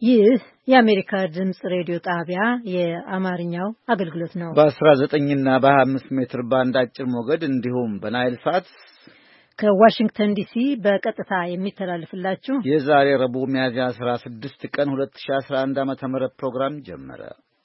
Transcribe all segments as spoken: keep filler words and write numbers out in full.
ይህ የአሜሪካ ድምጽ ሬዲዮ ጣቢያ የአማርኛው አገልግሎት ነው። በ19 እና በ25 ሜትር ባንድ አጭር ሞገድ እንዲሁም በናይል ሳት ከዋሽንግተን ዲሲ በቀጥታ የሚተላለፍላችሁ የዛሬ ረቡዕ ሚያዝያ አስራ ስድስት ቀን ሁለት ሺህ አስራ አንድ ዓመተ ምህረት ፕሮግራም ጀመረ።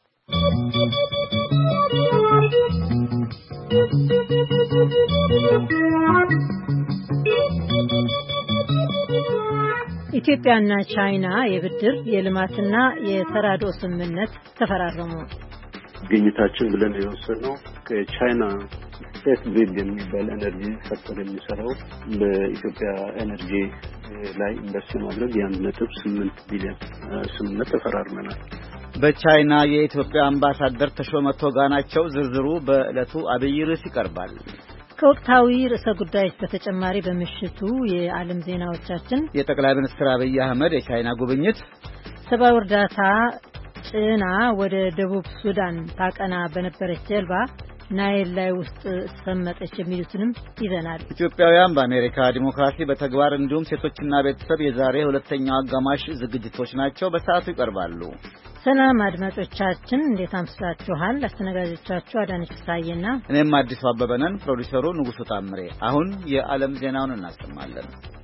ኢትዮጵያና ቻይና የብድር የልማትና የተራድኦ ስምምነት ተፈራረሙ። ግኝታችን ብለን የወሰነው ከቻይና ስቴት ግሪድ የሚባል ኤነርጂ ሴክተር የሚሰራው በኢትዮጵያ ኤነርጂ ላይ ኢንቨስት ማድረግ የአንድ ነጥብ ስምንት ቢሊዮን ስምምነት ተፈራርመናል። በቻይና የኢትዮጵያ አምባሳደር ተሾመ ቶጋ ናቸው። ዝርዝሩ በዕለቱ አብይ ርዕስ ይቀርባል። ከወቅታዊ ርዕሰ ጉዳዮች በተጨማሪ በምሽቱ የዓለም ዜናዎቻችን የጠቅላይ ሚኒስትር አብይ አህመድ የቻይና ጉብኝት፣ ሰብአዊ እርዳታ ጭና ወደ ደቡብ ሱዳን ታቀና በነበረች ጀልባ ናይል ላይ ውስጥ ሰመጠች የሚሉትንም ይዘናል። ኢትዮጵያውያን በአሜሪካ ዲሞክራሲ በተግባር እንዲሁም ሴቶችና ቤተሰብ የዛሬ ሁለተኛው አጋማሽ ዝግጅቶች ናቸው። በሰዓቱ ይቀርባሉ። ሰላም አድማጮቻችን፣ እንዴት አምስታችኋል? አስተናጋጆቻችሁ አዳነች ሳይና እኔም አዲሱ አበበ ነን። ፕሮዲሰሩ ንጉሱ ታምሬ። አሁን የዓለም ዜናውን እናሰማለን።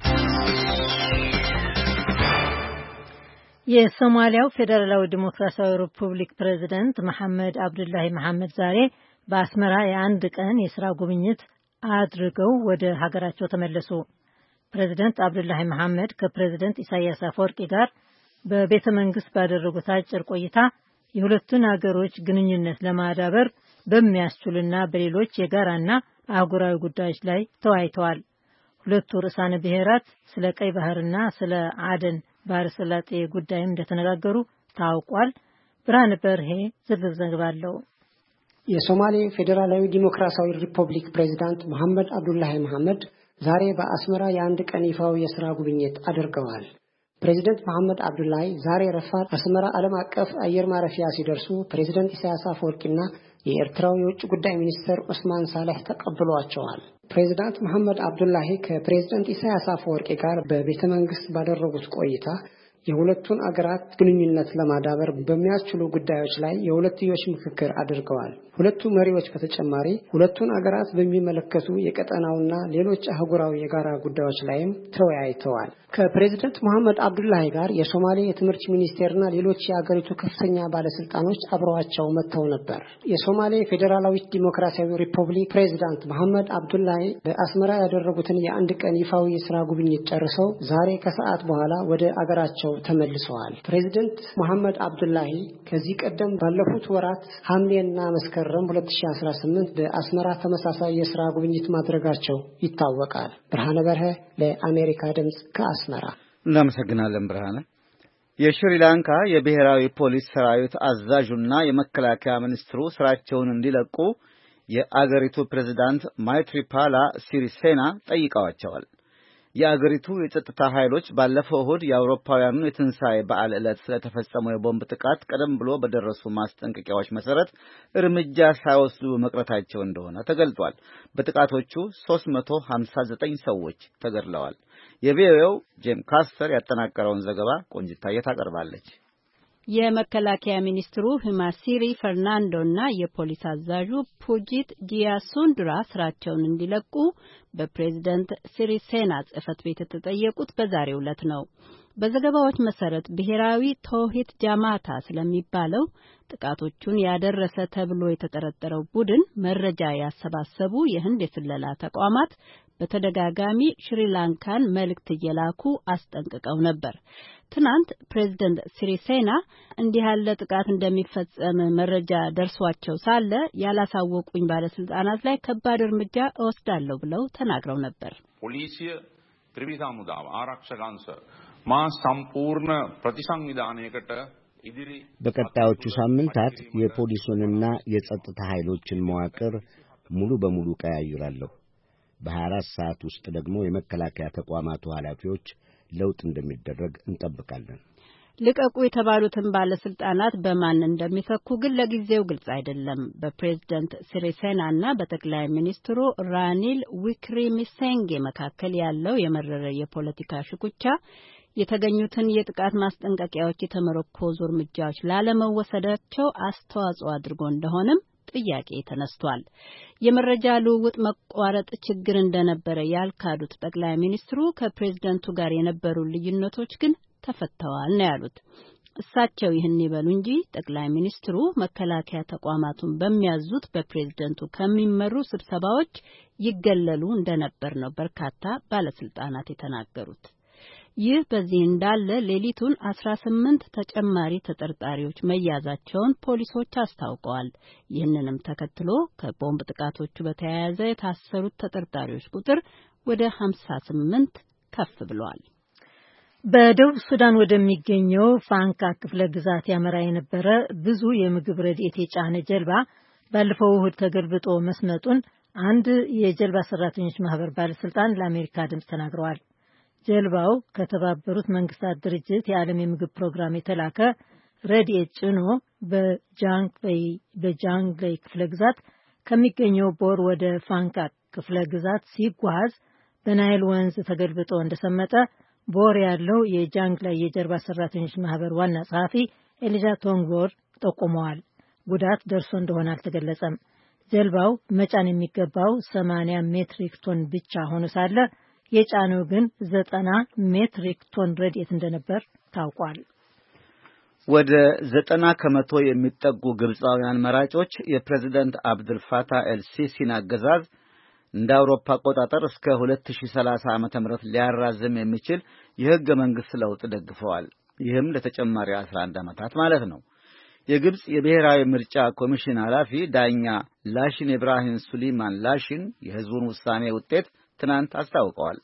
የሶማሊያው ፌዴራላዊ ዲሞክራሲያዊ ሪፑብሊክ ፕሬዝዳንት መሐመድ አብዱላሂ መሐመድ ዛሬ በአስመራ የአንድ ቀን የሥራ ጉብኝት አድርገው ወደ ሀገራቸው ተመለሱ። ፕሬዝዳንት አብዱላሂ መሐመድ ከፕሬዝዳንት ኢሳያስ አፈወርቂ ጋር በቤተ መንግስት ባደረጉት አጭር ቆይታ የሁለቱን ሀገሮች ግንኙነት ለማዳበር በሚያስችሉና በሌሎች የጋራና አህጉራዊ ጉዳዮች ላይ ተወያይተዋል። ሁለቱ ርዕሳነ ብሔራት ስለ ቀይ ባህርና ስለ አደን ባህረ ሰላጤ ጉዳይም እንደተነጋገሩ ታውቋል። ብርሃነ በርሄ ዝርዝር ዘገባ አለው። የሶማሌ ፌዴራላዊ ዲሞክራሲያዊ ሪፐብሊክ ፕሬዝዳንት መሐመድ አብዱላሂ መሐመድ ዛሬ በአስመራ የአንድ ቀን ይፋዊ የሥራ ጉብኝት አድርገዋል። ፕሬዝዳንት መሐመድ አብዱላሂ ዛሬ ረፋድ አስመራ ዓለም አቀፍ አየር ማረፊያ ሲደርሱ ፕሬዝዳንት ኢሳያስ አፈወርቂና የኤርትራው የውጭ ጉዳይ ሚኒስትር ዑስማን ሳልህ ተቀብሏቸዋል። ፕሬዝዳንት መሐመድ አብዱላሂ ከፕሬዝዳንት ኢሳያስ አፈወርቂ ጋር በቤተ መንግስት ባደረጉት ቆይታ የሁለቱን አገራት ግንኙነት ለማዳበር በሚያስችሉ ጉዳዮች ላይ የሁለትዮሽ ምክክር አድርገዋል። ሁለቱ መሪዎች በተጨማሪ ሁለቱን አገራት በሚመለከቱ የቀጠናውና ሌሎች አህጉራዊ የጋራ ጉዳዮች ላይም ተወያይተዋል። ከፕሬዝዳንት መሐመድ አብዱላሂ ጋር የሶማሌ የትምህርት ሚኒስቴርና ሌሎች የአገሪቱ ከፍተኛ ባለስልጣኖች አብረዋቸው መጥተው ነበር። የሶማሌ ፌዴራላዊ ዲሞክራሲያዊ ሪፐብሊክ ፕሬዝዳንት መሐመድ አብዱላሂ በአስመራ ያደረጉትን የአንድ ቀን ይፋዊ የሥራ ጉብኝት ጨርሰው ዛሬ ከሰዓት በኋላ ወደ አገራቸው ተመልሰዋል። ፕሬዝዳንት መሐመድ አብዱላሂ ከዚህ ቀደም ባለፉት ወራት ሐምሌና መስከረም ሁለት ሺህ አስራ ስምንት በአስመራ ተመሳሳይ የሥራ ጉብኝት ማድረጋቸው ይታወቃል። ብርሃነ በርሄ ለአሜሪካ ድምጽ ከአስመራ። እናመሰግናለን ብርሃነ። የሽሪላንካ የብሔራዊ ፖሊስ ሰራዊት አዛዡና የመከላከያ ሚኒስትሩ ስራቸውን እንዲለቁ የአገሪቱ ፕሬዝዳንት ማይትሪፓላ ሲሪሴና ጠይቀዋቸዋል። የአገሪቱ የጸጥታ ኃይሎች ባለፈው እሁድ የአውሮፓውያኑን የትንሣኤ በዓል ዕለት ስለተፈጸመው የቦምብ ጥቃት ቀደም ብሎ በደረሱ ማስጠንቀቂያዎች መሰረት እርምጃ ሳይወስዱ መቅረታቸው እንደሆነ ተገልጧል። በጥቃቶቹ ሶስት መቶ ሃምሳ ዘጠኝ ሰዎች ተገድለዋል። የቪኦኤው ጄም ካስተር ያጠናቀረውን ዘገባ ቆንጅታዬ ታቀርባለች። የመከላከያ ሚኒስትሩ ሂማሲሪ ፈርናንዶና የፖሊስ አዛዡ ፑጂት ጂያሱንድራ ስራቸውን እንዲለቁ በፕሬዝዳንት ሲሪሴና ጽሕፈት ቤት የተጠየቁት በዛሬው ዕለት ነው። በዘገባዎች መሰረት ብሔራዊ ተውሂድ ጃማታ ስለሚባለው ጥቃቶቹን ያደረሰ ተብሎ የተጠረጠረው ቡድን መረጃ ያሰባሰቡ የህንድ የስለላ ተቋማት በተደጋጋሚ ሽሪላንካን መልእክት እየላኩ አስጠንቅቀው ነበር። ትናንት ፕሬዝዳንት ሲሪሴና እንዲህ ያለ ጥቃት እንደሚፈጸም መረጃ ደርሷቸው ሳለ ያላሳወቁኝ ባለስልጣናት ላይ ከባድ እርምጃ እወስዳለሁ ብለው ተናግረው ነበር። ፖሊሲය ත්‍රිවිධ හමුදාව ආරක්ෂකංශ මා සම්පූර්ණ ප්‍රතිසංවිධානයකට ඉදිරි በቀጣዮቹ ሳምንታት የፖሊሱንና የጸጥታ ኃይሎችን መዋቅር ሙሉ በሙሉ ቀያይራለሁ። በሃያ አራት ሰዓት ውስጥ ደግሞ የመከላከያ ተቋማቱ ኃላፊዎች ለውጥ እንደሚደረግ እንጠብቃለን። ልቀቁ የተባሉትን ባለስልጣናት በማን እንደሚተኩ ግን ለጊዜው ግልጽ አይደለም። በፕሬዝዳንት ሲሪሴናና በጠቅላይ ሚኒስትሩ ራኒል ዊክሪሚሴንጌ መካከል ያለው የመረረ የፖለቲካ ሽኩቻ የተገኙትን የጥቃት ማስጠንቀቂያዎች የተመረኮዙ እርምጃዎች ላለመወሰዳቸው አስተዋጽኦ አድርጎ እንደሆነም ጥያቄ ተነስቷል። የመረጃ ልውውጥ መቋረጥ ችግር እንደነበረ ያልካዱት ጠቅላይ ሚኒስትሩ ከፕሬዝደንቱ ጋር የነበሩ ልዩነቶች ግን ተፈተዋል ነው ያሉት። እሳቸው ይህን ይበሉ እንጂ ጠቅላይ ሚኒስትሩ መከላከያ ተቋማቱን በሚያዙት በፕሬዝደንቱ ከሚመሩ ስብሰባዎች ይገለሉ እንደነበር ነው በርካታ ባለስልጣናት የተናገሩት። ይህ በዚህ እንዳለ ሌሊቱን አስራ ስምንት ተጨማሪ ተጠርጣሪዎች መያዛቸውን ፖሊሶች አስታውቀዋል። ይህንንም ተከትሎ ከቦምብ ጥቃቶቹ በተያያዘ የታሰሩት ተጠርጣሪዎች ቁጥር ወደ ሀምሳ ስምንት ከፍ ብሏል። በደቡብ ሱዳን ወደሚገኘው ፋንካ ክፍለ ግዛት ያመራ የነበረ ብዙ የምግብ ረድኤት የጫነ ጀልባ ባለፈው እሁድ ተገልብጦ መስመጡን አንድ የጀልባ ሰራተኞች ማህበር ባለስልጣን ለአሜሪካ ድምፅ ተናግረዋል። ጀልባው ከተባበሩት መንግስታት ድርጅት የዓለም የምግብ ፕሮግራም የተላከ ረድኤት ጭኖ በጃንግሌይ ክፍለ ግዛት ከሚገኘው ቦር ወደ ፋንካ ክፍለ ግዛት ሲጓዝ በናይል ወንዝ ተገልብጦ እንደሰመጠ ቦር ያለው የጃንግሌይ የጀልባ ሰራተኞች ማህበር ዋና ጸሐፊ ኤሊዛ ቶንግቦር ጠቁመዋል። ጉዳት ደርሶ እንደሆነ አልተገለጸም። ጀልባው መጫን የሚገባው ሰማንያ ሜትሪክ ቶን ብቻ ሆኖ ሳለ የጫነው ግን ዘጠና ሜትሪክ ቶን ረድኤት እንደነበር ታውቋል። ወደ ዘጠና ከመቶ የሚጠጉ ግብፃውያን መራጮች የፕሬዝዳንት አብዱል ፋታህ ኤልሲሲን አገዛዝ እንደ አውሮፓ አቆጣጠር እስከ ሁለት ሺህ ሰላሳ ዓመተ ምህረት ሊያራዝም የሚችል የህገ መንግስት ለውጥ ደግፈዋል። ይህም ለተጨማሪ አስራ አንድ ዓመታት ማለት ነው። የግብጽ የብሔራዊ ምርጫ ኮሚሽን ኃላፊ ዳኛ ላሽን ኢብራሂም ሱሊማን ላሽን የህዝቡን ውሳኔ ውጤት ትናንት አስታውቀዋል።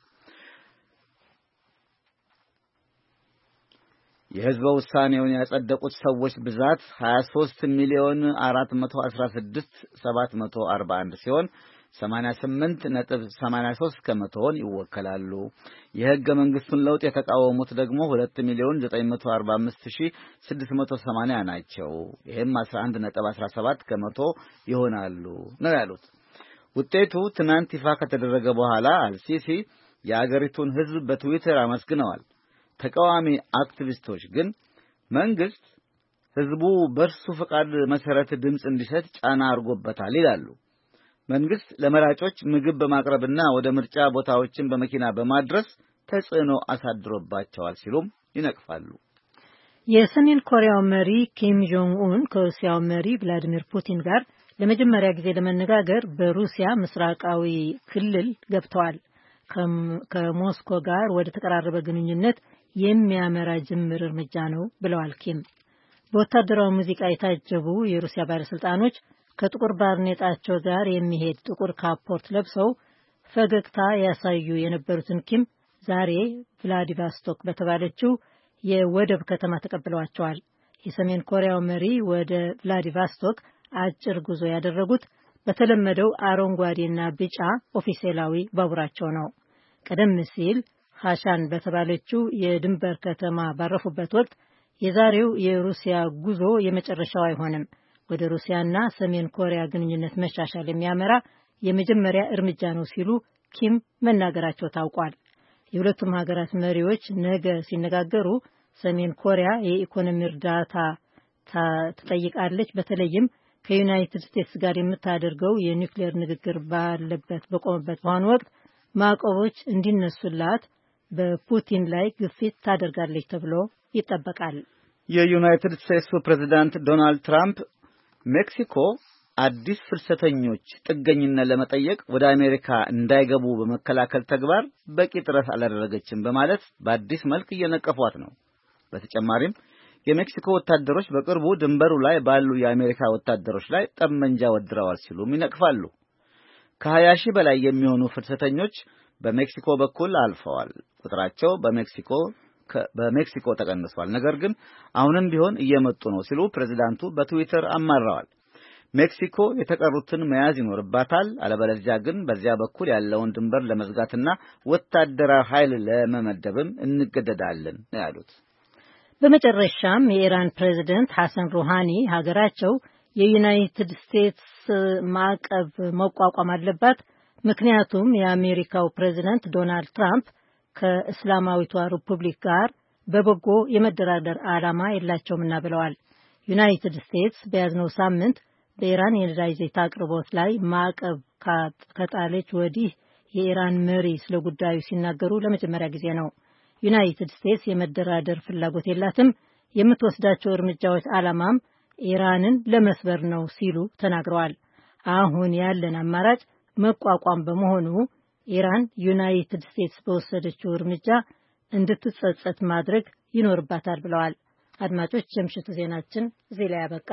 የህዝብ ውሳኔውን ያጸደቁት ሰዎች ብዛት ሀያ ሦስት ሚሊዮን አራት መቶ አስራ ስድስት ሺህ ሰባት መቶ አርባ አንድ ሲሆን ሰማንያ ስምንት ነጥብ ሰማንያ ሦስት ከመቶውን ይወከላሉ። የህገ መንግስቱን ለውጥ የተቃወሙት ደግሞ ሁለት ሚሊዮን ዘጠኝ መቶ አርባ አምስት ሺህ ስድስት መቶ ሰማንያ ናቸው። ይሄም አስራ አንድ ነጥብ አስራ ሰባት ከመቶ ይሆናሉ ነው ያሉት። ውጤቱ ትናንት ይፋ ከተደረገ በኋላ አልሲሲ የአገሪቱን ህዝብ በትዊተር አመስግነዋል። ተቃዋሚ አክቲቪስቶች ግን መንግስት ህዝቡ በርሱ ፈቃድ መሰረት ድምጽ እንዲሰጥ ጫና አድርጎበታል ይላሉ። መንግስት ለመራጮች ምግብ በማቅረብና ወደ ምርጫ ቦታዎችን በመኪና በማድረስ ተጽዕኖ አሳድሮባቸዋል ሲሉም ይነቅፋሉ። የሰሜን ኮሪያው መሪ ኪም ጆንግ ኡን ከሩሲያው መሪ ቭላዲሚር ፑቲን ጋር ለመጀመሪያ ጊዜ ለመነጋገር በሩሲያ ምስራቃዊ ክልል ገብተዋል። ከሞስኮ ጋር ወደ ተቀራረበ ግንኙነት የሚያመራ ጅምር እርምጃ ነው ብለዋል ኪም። በወታደራዊ ሙዚቃ የታጀቡ የሩሲያ ባለስልጣኖች ከጥቁር ባርኔጣቸው ጋር የሚሄድ ጥቁር ካፖርት ለብሰው ፈገግታ ያሳዩ የነበሩትን ኪም ዛሬ ቭላዲቫስቶክ በተባለችው የወደብ ከተማ ተቀብለዋቸዋል። የሰሜን ኮሪያው መሪ ወደ ቭላዲቫስቶክ አጭር ጉዞ ያደረጉት በተለመደው አረንጓዴና ቢጫ ኦፊሴላዊ ባቡራቸው ነው። ቀደም ሲል ሃሻን በተባለችው የድንበር ከተማ ባረፉበት ወቅት የዛሬው የሩሲያ ጉዞ የመጨረሻው አይሆንም፣ ወደ ሩሲያና ሰሜን ኮሪያ ግንኙነት መሻሻል የሚያመራ የመጀመሪያ እርምጃ ነው ሲሉ ኪም መናገራቸው ታውቋል። የሁለቱም ሀገራት መሪዎች ነገ ሲነጋገሩ ሰሜን ኮሪያ የኢኮኖሚ እርዳታ ትጠይቃለች፣ በተለይም ከዩናይትድ ስቴትስ ጋር የምታደርገው የኒውክሌር ንግግር ባለበት በቆመበት በአሁኑ ወቅት ማዕቀቦች እንዲነሱላት በፑቲን ላይ ግፊት ታደርጋለች ተብሎ ይጠበቃል። የዩናይትድ ስቴትሱ ፕሬዝዳንት ዶናልድ ትራምፕ ሜክሲኮ አዲስ ፍልሰተኞች ጥገኝነት ለመጠየቅ ወደ አሜሪካ እንዳይገቡ በመከላከል ተግባር በቂ ጥረት አላደረገችም በማለት በአዲስ መልክ እየነቀፏት ነው። በተጨማሪም የሜክሲኮ ወታደሮች በቅርቡ ድንበሩ ላይ ባሉ የአሜሪካ ወታደሮች ላይ ጠመንጃ ወድረዋል ሲሉም ይነቅፋሉ። ከሀያ ሺህ በላይ የሚሆኑ ፍልሰተኞች በሜክሲኮ በኩል አልፈዋል። ቁጥራቸው በሜክሲኮ በሜክሲኮ ተቀንሷል። ነገር ግን አሁንም ቢሆን እየመጡ ነው ሲሉ ፕሬዝዳንቱ በትዊተር አማረዋል። ሜክሲኮ የተቀሩትን መያዝ ይኖርባታል፣ አለበለዚያ ግን በዚያ በኩል ያለውን ድንበር ለመዝጋትና ወታደራዊ ኃይል ለመመደብም እንገደዳለን ያሉት። በመጨረሻም የኢራን ፕሬዝዳንት ሐሰን ሩሃኒ ሀገራቸው የዩናይትድ ስቴትስ ማዕቀብ መቋቋም አለባት፣ ምክንያቱም የአሜሪካው ፕሬዝዳንት ዶናልድ ትራምፕ ከእስላማዊቷ ሪፑብሊክ ጋር በበጎ የመደራደር ዓላማ የላቸውምና ብለዋል። ዩናይትድ ስቴትስ በያዝነው ሳምንት በኢራን የነዳጅ ዘይት አቅርቦት ላይ ማዕቀብ ከጣለች ወዲህ የኢራን መሪ ስለ ጉዳዩ ሲናገሩ ለመጀመሪያ ጊዜ ነው። ዩናይትድ ስቴትስ የመደራደር ፍላጎት የላትም፣ የምትወስዳቸው እርምጃዎች ዓላማም ኢራንን ለመስበር ነው ሲሉ ተናግረዋል። አሁን ያለን አማራጭ መቋቋም በመሆኑ ኢራን ዩናይትድ ስቴትስ በወሰደችው እርምጃ እንድትጸጸት ማድረግ ይኖርባታል ብለዋል። አድማጮች፣ የምሽቱ ዜናችን እዚህ ላይ ያበቃ።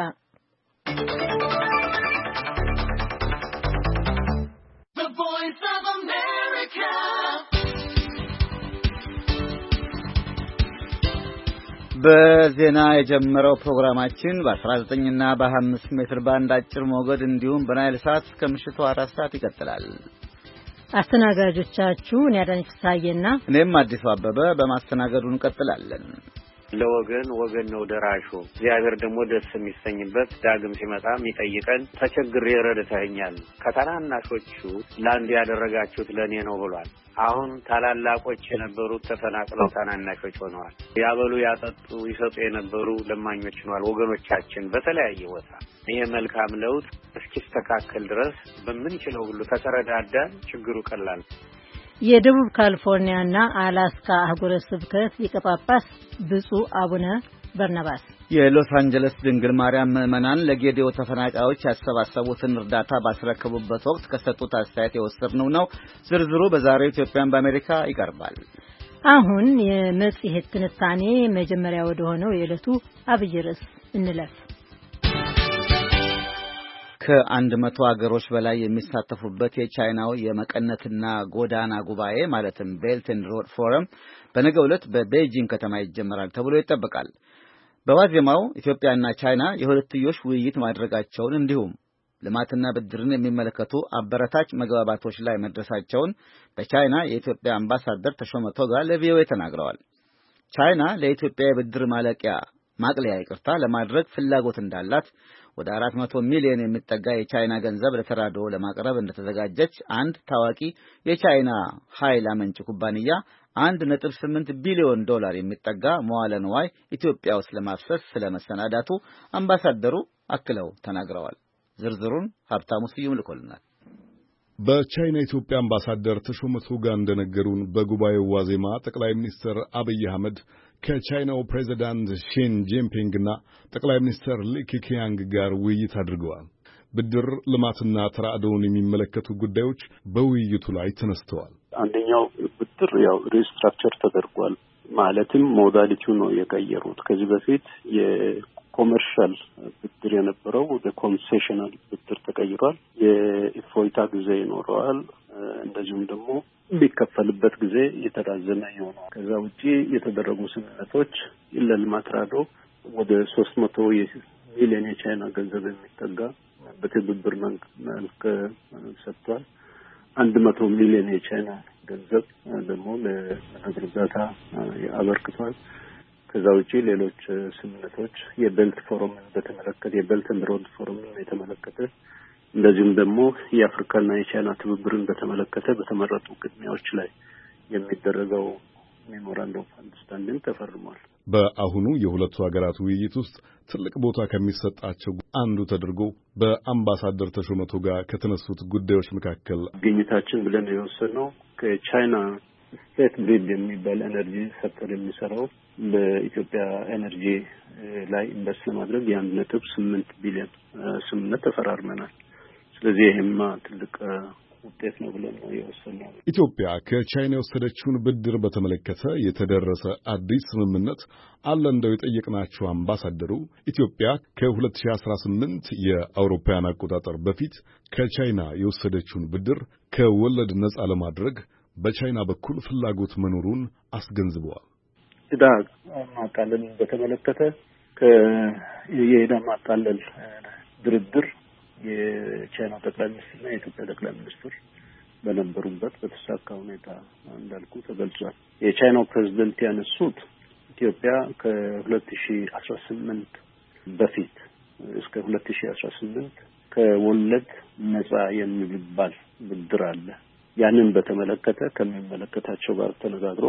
በዜና የጀመረው ፕሮግራማችን በ19 እና በ25 ሜትር ባንድ አጭር ሞገድ እንዲሁም በናይል ሳት እስከ ምሽቱ አራት ሰዓት ይቀጥላል። አስተናጋጆቻችሁ እኔ አዳነች ፍስሐዬና እኔም አዲሱ አበበ በማስተናገዱ እንቀጥላለን። ለወገን ወገን ነው ደራሹ። እግዚአብሔር ደግሞ ደስ የሚሰኝበት ዳግም ሲመጣ የሚጠይቀን ተቸግሬ ረድተኸኛል፣ ከታናናሾቹ ለአንድ ያደረጋችሁት ለእኔ ነው ብሏል። አሁን ታላላቆች የነበሩት ተፈናቅለው ታናናሾች ሆነዋል። ያበሉ ያጠጡ ይሰጡ የነበሩ ለማኞች ሆነዋል ወገኖቻችን በተለያየ ቦታ። ይሄ መልካም ለውጥ እስኪስተካከል ድረስ በምንችለው ሁሉ ከተረዳዳን ችግሩ ቀላል። የደቡብ ካሊፎርኒያና አላስካ አህጉረ ስብከት ሊቀ ጳጳስ ብፁዕ አቡነ በርናባስ የሎስ አንጀለስ ድንግል ማርያም ምዕመናን ለጌዲዮ ተፈናቃዮች ያሰባሰቡትን እርዳታ ባስረከቡበት ወቅት ከሰጡት አስተያየት የወሰድነው ነው። ዝርዝሩ በዛሬው ኢትዮጵያን በአሜሪካ ይቀርባል። አሁን የመጽሔት ትንታኔ መጀመሪያ ወደ ሆነው የዕለቱ አብይ ርዕስ እንለፍ። ከአንድ መቶ ሀገሮች በላይ የሚሳተፉበት የቻይናው የመቀነትና ጎዳና ጉባኤ ማለትም ቤልት ኤንድ ሮድ ፎረም በነገው ዕለት በቤጂንግ ከተማ ይጀመራል ተብሎ ይጠበቃል። በዋዜማው ኢትዮጵያና ቻይና የሁለትዮሽ ውይይት ማድረጋቸውን እንዲሁም ልማትና ብድርን የሚመለከቱ አበረታች መግባባቶች ላይ መድረሳቸውን በቻይና የኢትዮጵያ አምባሳደር ተሾመ ቶጋ ለቪኦኤ ተናግረዋል። ቻይና ለኢትዮጵያ የብድር ማለቂያ ማቅለያ ይቅርታ ለማድረግ ፍላጎት እንዳላት ወደ አራት መቶ ሚሊዮን የሚጠጋ የቻይና ገንዘብ ለተራድኦ ለማቅረብ እንደተዘጋጀች አንድ ታዋቂ የቻይና ኃይል አመንጭ ኩባንያ አንድ ነጥብ ስምንት ቢሊዮን ዶላር የሚጠጋ መዋለ ንዋይ ኢትዮጵያ ውስጥ ለማፍሰስ ስለመሰናዳቱ አምባሳደሩ አክለው ተናግረዋል። ዝርዝሩን ሀብታሙ ስዩም ልኮልናል። በቻይና ኢትዮጵያ አምባሳደር ተሾመ ቶጋ እንደነገሩን በጉባኤው ዋዜማ ጠቅላይ ሚኒስትር አብይ አህመድ ከቻይናው ፕሬዝዳንት ሺን ጂንፒንግና ጠቅላይ ሚኒስትር ሊ ኬቂያንግ ጋር ውይይት አድርገዋል። ብድር፣ ልማትና ተራድኦን የሚመለከቱ ጉዳዮች በውይይቱ ላይ ተነስተዋል። አንደኛው ብድር ያው ሪስትራክቸር ተደርጓል። ማለትም ሞዳሊቲው ነው የቀየሩት። ከዚህ በፊት የኮመርሻል ብድር የነበረው ወደ ኮንሴሽናል ብድር ተቀይሯል። የኢፎይታ ጊዜ ይኖረዋል። እንደዚሁም ደግሞ ቢከፈልበት ጊዜ የተራዘመ ይሆናል። ከዛ ውጪ የተደረጉ ስምምነቶች ለልማት ተራድኦ ወደ ሶስት መቶ ሚሊዮን የቻይና ገንዘብ የሚጠጋ በትብብር መልክ ሰጥቷል። አንድ መቶ ሚሊዮን የቻይና ገንዘብ ደግሞ ለምግብ እርዳታ አበርክቷል። ከዛ ውጪ ሌሎች ስምምነቶች የቤልት ፎረምን በተመለከተ የቤልት ኤንድ ሮድ ፎረምን የተመለከተ እንደዚሁም ደግሞ የአፍሪካና የቻይና ትብብርን በተመለከተ በተመረጡ ቅድሚያዎች ላይ የሚደረገው ሜሞራንደም ኦፍ አንደርስታንዲንግ ተፈርሟል። በአሁኑ የሁለቱ ሀገራት ውይይት ውስጥ ትልቅ ቦታ ከሚሰጣቸው አንዱ ተደርጎ በአምባሳደር ተሾመ ቶጋ ከተነሱት ጉዳዮች መካከል ግኝታችን ብለን የወሰነው ከቻይና ስቴት ግሪድ የሚባል ኤነርጂ ሴክተር የሚሰራው በኢትዮጵያ ኤነርጂ ላይ ኢንቨስት ለማድረግ የአንድ ነጥብ ስምንት ቢሊዮን ስምምነት ተፈራርመናል። ስለዚህ ይሄማ ትልቅ ውጤት ነው ብለን ነው የወሰነው። ኢትዮጵያ ከቻይና የወሰደችውን ብድር በተመለከተ የተደረሰ አዲስ ስምምነት አለ እንደው የጠየቅናቸው አምባሳደሩ ኢትዮጵያ ከሁለት ሺህ አስራ ስምንት የአውሮፓውያን አቆጣጠር በፊት ከቻይና የወሰደችውን ብድር ከወለድ ነጻ ለማድረግ በቻይና በኩል ፍላጎት መኖሩን አስገንዝበዋል። ዕዳ ማቃለል በተመለከተ ከየዕዳ ማቃለል ድርድር የቻይና ጠቅላይ ሚኒስትርና የኢትዮጵያ ጠቅላይ ሚኒስትር በነበሩበት በተሳካ ሁኔታ እንዳልኩ ተገልጿል። የቻይናው ፕሬዝዳንት ያነሱት ኢትዮጵያ ከሁለት ሺህ አስራ ስምንት በፊት እስከ ሁለት ሺህ አስራ ስምንት ከወለድ ነጻ የሚባል ብድር አለ። ያንን በተመለከተ ከሚመለከታቸው ጋር ተነጋግሮ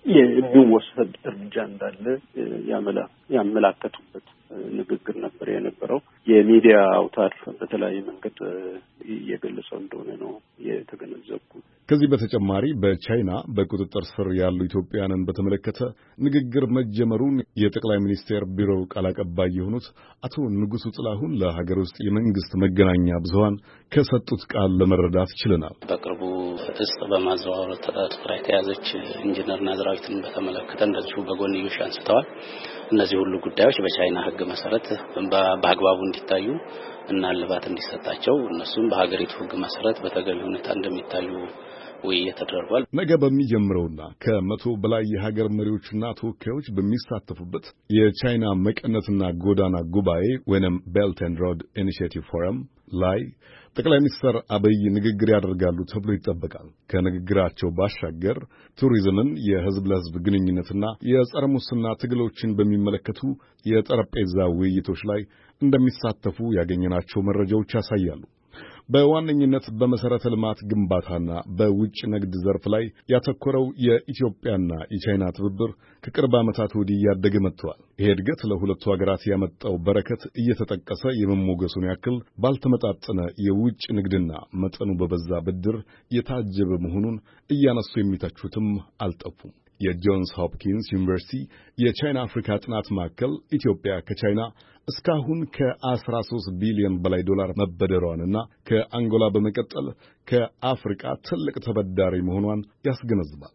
የሚወሰድ እርምጃ እንዳለ ያመላ ያመላከቱበት ንግግር ነበር የነበረው። የሚዲያ አውታር በተለያየ መንገድ እየገለጸው እንደሆነ ነው የተገነዘብኩት። ከዚህ በተጨማሪ በቻይና በቁጥጥር ስር ያሉ ኢትዮጵያውያንን በተመለከተ ንግግር መጀመሩን የጠቅላይ ሚኒስቴር ቢሮ ቃል አቀባይ የሆኑት አቶ ንጉሱ ጥላሁን ለሀገር ውስጥ የመንግስት መገናኛ ብዙሃን ከሰጡት ቃል ለመረዳት ችለናል። በቅርቡ እጽ በማዘዋወር ተጠርጥራ የተያዘች ኢንጂነር ናዝራዊትን በተመለከተ እንደዚሁ በጎንዮሽ አንስተዋል። እነዚህ ሁሉ ጉዳዮች በቻይና ሕግ መሰረት በአግባቡ እንዲታዩ እና እልባት እንዲሰጣቸው እነሱም በሀገሪቱ ሕግ መሰረት በተገቢ ሁኔታ እንደሚታዩ ውይይት ተደርጓል። ነገ በሚጀምረውና ከመቶ በላይ የሀገር መሪዎችና ተወካዮች በሚሳተፉበት የቻይና መቀነትና ጎዳና ጉባኤ ወይንም ቤልት ኤንድ ሮድ ኢኒሺዬቲቭ ፎረም ላይ ጠቅላይ ሚኒስትር አብይ ንግግር ያደርጋሉ ተብሎ ይጠበቃል። ከንግግራቸው ባሻገር ቱሪዝምን፣ የህዝብ ለህዝብ ግንኙነትና የጸረ ሙስና ትግሎችን በሚመለከቱ የጠረጴዛ ውይይቶች ላይ እንደሚሳተፉ ያገኘናቸው መረጃዎች ያሳያሉ። በዋነኝነት በመሰረተ ልማት ግንባታና በውጭ ንግድ ዘርፍ ላይ ያተኮረው የኢትዮጵያና የቻይና ትብብር ከቅርብ ዓመታት ወዲህ እያደገ መጥቷል። ይሄ እድገት ለሁለቱ ሀገራት ያመጣው በረከት እየተጠቀሰ የመሞገሱን ያክል ባልተመጣጠነ የውጭ ንግድና መጠኑ በበዛ ብድር የታጀበ መሆኑን እያነሱ የሚተቹትም አልጠፉም። የጆንስ ሆፕኪንስ ዩኒቨርሲቲ የቻይና አፍሪካ ጥናት ማዕከል ኢትዮጵያ ከቻይና እስካሁን ከአስራ ሦስት ቢሊዮን በላይ ዶላር መበደሯንና ከአንጎላ በመቀጠል ከአፍሪካ ትልቅ ተበዳሪ መሆኗን ያስገነዝባል።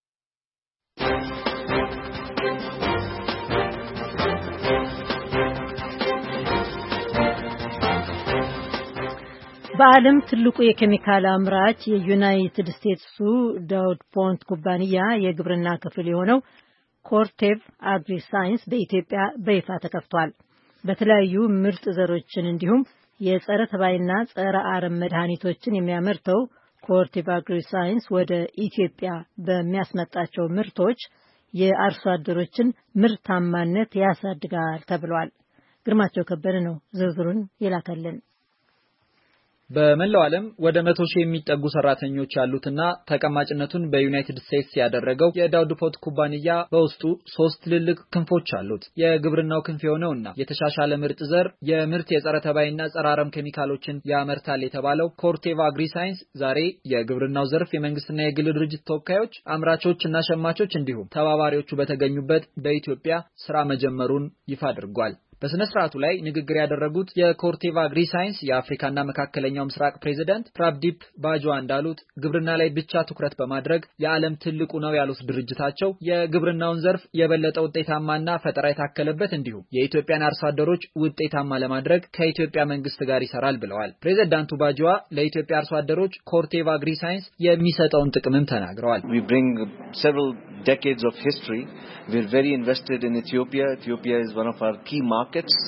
በዓለም ትልቁ የኬሚካል አምራች የዩናይትድ ስቴትሱ ዳውድ ፖንት ኩባንያ የግብርና ክፍል የሆነው ኮርቴቭ አግሪ ሳይንስ በኢትዮጵያ በይፋ ተከፍቷል። በተለያዩ ምርጥ ዘሮችን እንዲሁም የጸረ ተባይና ጸረ አረም መድኃኒቶችን የሚያመርተው ኮርቴቭ አግሪ ሳይንስ ወደ ኢትዮጵያ በሚያስመጣቸው ምርቶች የአርሶ አደሮችን ምርታማነት ያሳድጋል ተብሏል። ግርማቸው ከበደ ነው ዝርዝሩን ይላከልን። በመላው ዓለም ወደ መቶ ሺህ የሚጠጉ ሰራተኞች ያሉትና ተቀማጭነቱን በዩናይትድ ስቴትስ ያደረገው የዳውድ ፖንት ኩባንያ በውስጡ ሶስት ትልልቅ ክንፎች አሉት። የግብርናው ክንፍ የሆነውና የተሻሻለ ምርጥ ዘር፣ የምርት የጸረ ተባይና ጸረ አረም ኬሚካሎችን ያመርታል የተባለው ኮርቴቭ አግሪ ሳይንስ ዛሬ የግብርናው ዘርፍ የመንግስትና የግል ድርጅት ተወካዮች፣ አምራቾችና ሸማቾች እንዲሁም ተባባሪዎቹ በተገኙበት በኢትዮጵያ ስራ መጀመሩን ይፋ አድርጓል። በስነ ስርዓቱ ላይ ንግግር ያደረጉት የኮርቴቭ አግሪ ሳይንስ የአፍሪካና መካከለኛው ምስራቅ ፕሬዚዳንት ፕራብዲፕ ባጅዋ እንዳሉት ግብርና ላይ ብቻ ትኩረት በማድረግ የዓለም ትልቁ ነው ያሉት ድርጅታቸው የግብርናውን ዘርፍ የበለጠ ውጤታማና ፈጠራ የታከለበት እንዲሁም የኢትዮጵያን አርሶ አደሮች ውጤታማ ለማድረግ ከኢትዮጵያ መንግስት ጋር ይሰራል ብለዋል። ፕሬዚዳንቱ ባጅዋ ለኢትዮጵያ አርሶ አደሮች ኮርቴቭ አግሪ ሳይንስ የሚሰጠውን ጥቅምም ተናግረዋል። We bring several decades of history. We're very invested in Ethiopia. Ethiopia is one of our key markets.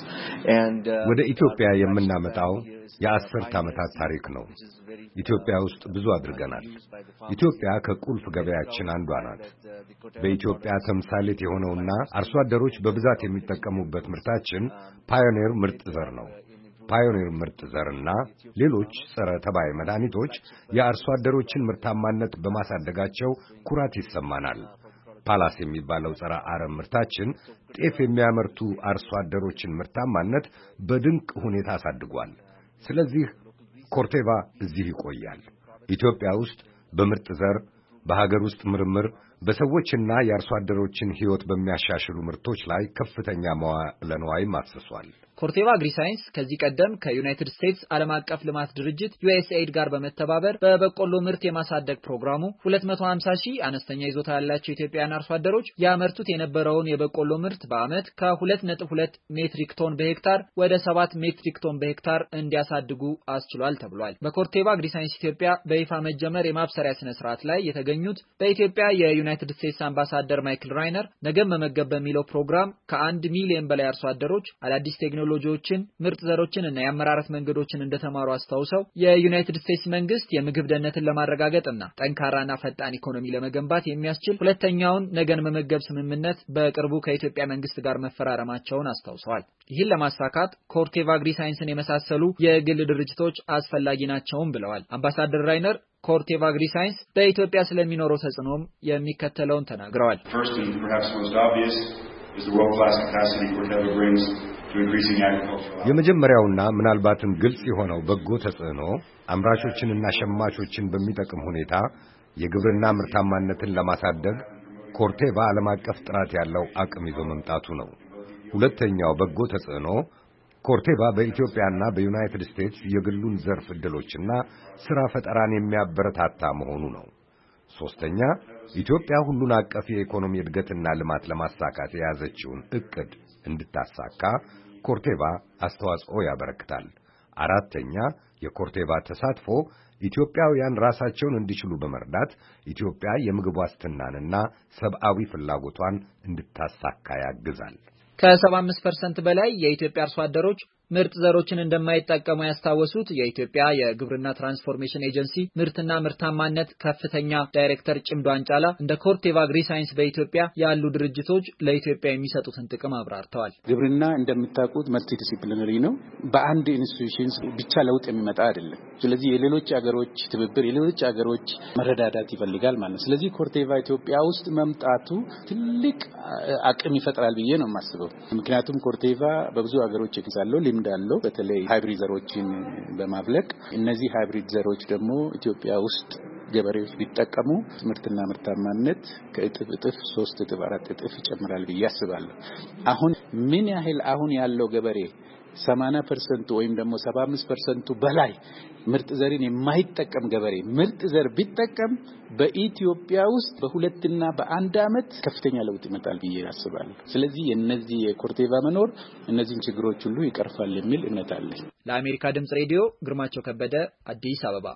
ወደ ኢትዮጵያ የምናመጣው የአስርት ዓመታት ታሪክ ነው። ኢትዮጵያ ውስጥ ብዙ አድርገናል። ኢትዮጵያ ከቁልፍ ገበያችን አንዷ ናት። በኢትዮጵያ ተምሳሌት የሆነውና አርሶ አደሮች በብዛት የሚጠቀሙበት ምርታችን ፓዮኒር ምርጥ ዘር ነው። ፓዮኒር ምርጥ ዘርና ሌሎች ጸረ ተባይ መድኃኒቶች የአርሶ አደሮችን ምርታማነት በማሳደጋቸው ኩራት ይሰማናል። ፓላስ የሚባለው ጸረ አረም ምርታችን ጤፍ የሚያመርቱ አርሶ አደሮችን ምርታማነት በድንቅ ሁኔታ አሳድጓል። ስለዚህ ኮርቴቫ እዚህ ይቆያል። ኢትዮጵያ ውስጥ በምርጥ ዘር፣ በሀገር ውስጥ ምርምር፣ በሰዎችና የአርሶ አደሮችን ሕይወት በሚያሻሽሉ ምርቶች ላይ ከፍተኛ መዋዕለ ንዋይ አፍስሷል። ኮርቴቫ አግሪ ሳይንስ ከዚህ ቀደም ከዩናይትድ ስቴትስ ዓለም አቀፍ ልማት ድርጅት ዩኤስኤይድ ጋር በመተባበር በበቆሎ ምርት የማሳደግ ፕሮግራሙ ሁለት መቶ ሃምሳ ሺህ አነስተኛ ይዞታ ያላቸው ኢትዮጵያውያን አርሶ አደሮች ያመርቱት የነበረውን የበቆሎ ምርት በዓመት ከሁለት ነጥብ ሁለት ሜትሪክ ቶን በሄክታር ወደ ሰባት ሜትሪክ ቶን በሄክታር እንዲያሳድጉ አስችሏል ተብሏል። በኮርቴቫ አግሪ ሳይንስ ኢትዮጵያ በይፋ መጀመር የማብሰሪያ ስነ ስርዓት ላይ የተገኙት በኢትዮጵያ የዩናይትድ ስቴትስ አምባሳደር ማይክል ራይነር ነገም መመገብ በሚለው ፕሮግራም ከአንድ ሚሊዮን በላይ አርሶ አደሮች አዳዲስ ቴክኖሎጂ ቴክኖሎጂዎችን፣ ምርጥ ዘሮችን እና የአመራረት መንገዶችን እንደተማሩ አስታውሰው የዩናይትድ ስቴትስ መንግስት የምግብ ደህንነትን ለማረጋገጥና ጠንካራና ፈጣን ኢኮኖሚ ለመገንባት የሚያስችል ሁለተኛውን ነገን መመገብ ስምምነት በቅርቡ ከኢትዮጵያ መንግስት ጋር መፈራረማቸውን አስታውሰዋል። ይህን ለማሳካት ኮርቴቫ አግሪሳይንስን የመሳሰሉ የግል ድርጅቶች አስፈላጊ ናቸውም ብለዋል። አምባሳደር ራይነር ኮርቴቫ አግሪሳይንስ በኢትዮጵያ ስለሚኖረው ተጽዕኖም የሚከተለውን ተናግረዋል። የመጀመሪያውና ምናልባትም ግልጽ የሆነው በጎ ተጽዕኖ አምራቾችንና ሸማቾችን በሚጠቅም ሁኔታ የግብርና ምርታማነትን ለማሳደግ ኮርቴቫ ዓለም አቀፍ ጥራት ያለው አቅም ይዞ መምጣቱ ነው። ሁለተኛው በጎ ተጽዕኖ ኮርቴቫ በኢትዮጵያና በዩናይትድ ስቴትስ የግሉን ዘርፍ ዕድሎችና ሥራ ፈጠራን የሚያበረታታ መሆኑ ነው። ሦስተኛ ኢትዮጵያ ሁሉን አቀፍ የኢኮኖሚ እድገትና ልማት ለማሳካት የያዘችውን ዕቅድ እንድታሳካ ኮርቴቫ አስተዋጽኦ ያበረክታል። አራተኛ የኮርቴቫ ተሳትፎ ኢትዮጵያውያን ራሳቸውን እንዲችሉ በመርዳት ኢትዮጵያ የምግብ ዋስትናንና ሰብአዊ ፍላጎቷን እንድታሳካ ያግዛል። ከሰባ አምስት ፐርሰንት በላይ የኢትዮጵያ አርሶ አደሮች ምርጥ ዘሮችን እንደማይጠቀሙ ያስታወሱት የኢትዮጵያ የግብርና ትራንስፎርሜሽን ኤጀንሲ ምርትና ምርታማነት ከፍተኛ ዳይሬክተር ጭምዶ አንጫላ እንደ ኮርቴቫ አግሪሳይንስ በኢትዮጵያ ያሉ ድርጅቶች ለኢትዮጵያ የሚሰጡትን ጥቅም አብራርተዋል። ግብርና እንደምታውቁት መልቲ ዲሲፕሊነሪ ነው። በአንድ ኢንስቲትዩሽንስ ብቻ ለውጥ የሚመጣ አይደለም። ስለዚህ የሌሎች አገሮች ትብብር፣ የሌሎች አገሮች መረዳዳት ይፈልጋል ማለት ነው። ስለዚህ ኮርቴቫ ኢትዮጵያ ውስጥ መምጣቱ ትልቅ አቅም ይፈጥራል ብዬ ነው የማስበው። ምክንያቱም ኮርቴቫ በብዙ አገሮች ይንሳለው እንዳለው በተለይ ሃይብሪድ ዘሮችን በማብለቅ እነዚህ ሃይብሪድ ዘሮች ደግሞ ኢትዮጵያ ውስጥ ገበሬዎች ቢጠቀሙ ምርትና ምርታማነት ከእጥፍ እጥፍ ሶስት እጥፍ አራት እጥፍ ይጨምራል ብዬ አስባለሁ። አሁን ምን ያህል አሁን ያለው ገበሬ ሰማንያ ፐርሰንት ወይም ደግሞ ሰባ አምስት ፐርሰንት በላይ ምርጥ ዘርን የማይጠቀም ገበሬ ምርጥ ዘር ቢጠቀም በኢትዮጵያ ውስጥ በሁለትና በአንድ አመት ከፍተኛ ለውጥ ይመጣል ብዬ አስባለሁ። ስለዚህ የነዚህ የኮርቴቫ መኖር እነዚህን ችግሮች ሁሉ ይቀርፋል የሚል እምነት አለኝ። ለአሜሪካ ድምጽ ሬዲዮ ግርማቸው ከበደ አዲስ አበባ።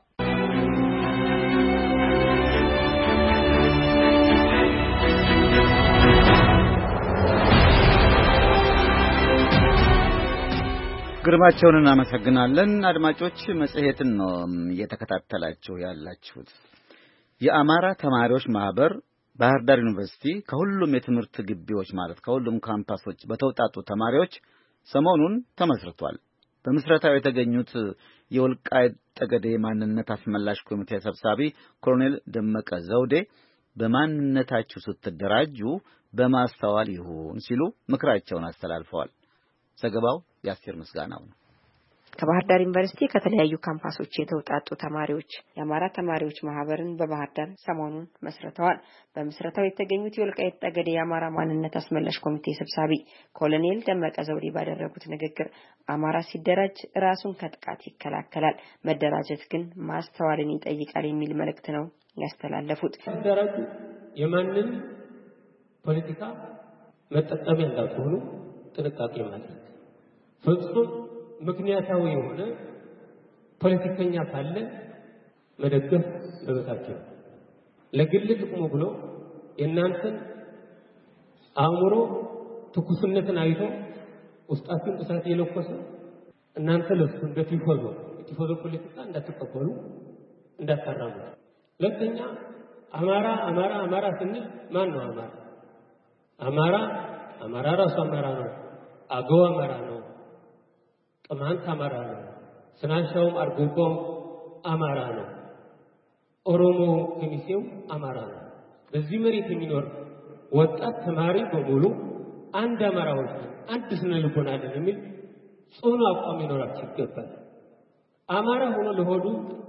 ግርማቸውን እናመሰግናለን። አድማጮች መጽሔትን ነው እየተከታተላችሁ ያላችሁት። የአማራ ተማሪዎች ማህበር ባህር ዳር ዩኒቨርሲቲ ከሁሉም የትምህርት ግቢዎች ማለት ከሁሉም ካምፓሶች በተውጣጡ ተማሪዎች ሰሞኑን ተመስርቷል። በምስረታው የተገኙት የወልቃይት ጠገዴ ማንነት አስመላሽ ኮሚቴ ሰብሳቢ ኮሎኔል ደመቀ ዘውዴ በማንነታችሁ ስትደራጁ በማስተዋል ይሁን ሲሉ ምክራቸውን አስተላልፈዋል። ዘገባው ያስር ምስጋናው ነው። ከባህር ዳር ዩኒቨርሲቲ ከተለያዩ ካምፓሶች የተውጣጡ ተማሪዎች የአማራ ተማሪዎች ማህበርን በባህር ዳር ሰሞኑን መስርተዋል። በምስረታው የተገኙት የወልቃይት ጠገዴ የአማራ ማንነት አስመላሽ ኮሚቴ ሰብሳቢ ኮሎኔል ደመቀ ዘውዴ ባደረጉት ንግግር አማራ ሲደራጅ ራሱን ከጥቃት ይከላከላል፣ መደራጀት ግን ማስተዋልን ይጠይቃል የሚል መልእክት ነው ያስተላለፉት። ሲደራጁ የማንንም ፖለቲካ መጠቀሚያ እንዳትሆኑ ጥንቃቄ ማድረግ ፍጹም ምክንያታዊ የሆነ ፖለቲከኛ ካለ መደገፍ መብታቸው። ለግል ጥቅሙ ብሎ የእናንተን አእምሮ ትኩስነትን አይቶ ውስጣችሁን እሳት የለኮሰ እናንተ ለሱ እንደ ቲፎዞ ቲፎዞ ፖለቲካ እንዳትቀበሉ እንዳታራሙ። ሁለተኛ አማራ አማራ አማራ ስንል ማን ነው አማራ? አማራ አማራ ራሱ አማራ ነው። አገው አማራ ነው። ቅማንት አማራ ነው። ስናሻውም አርጎባው አማራ ነው። ኦሮሞ ከሚሴው አማራ ነው። በዚህ መሬት የሚኖር ወጣት ተማሪ በሙሉ አንድ አማራዎች አንድ ስነ ልቦና አለን የሚል ጽኑ አቋም ይኖራቸው ይገባል። አማራ ሆኖ ለሆዱ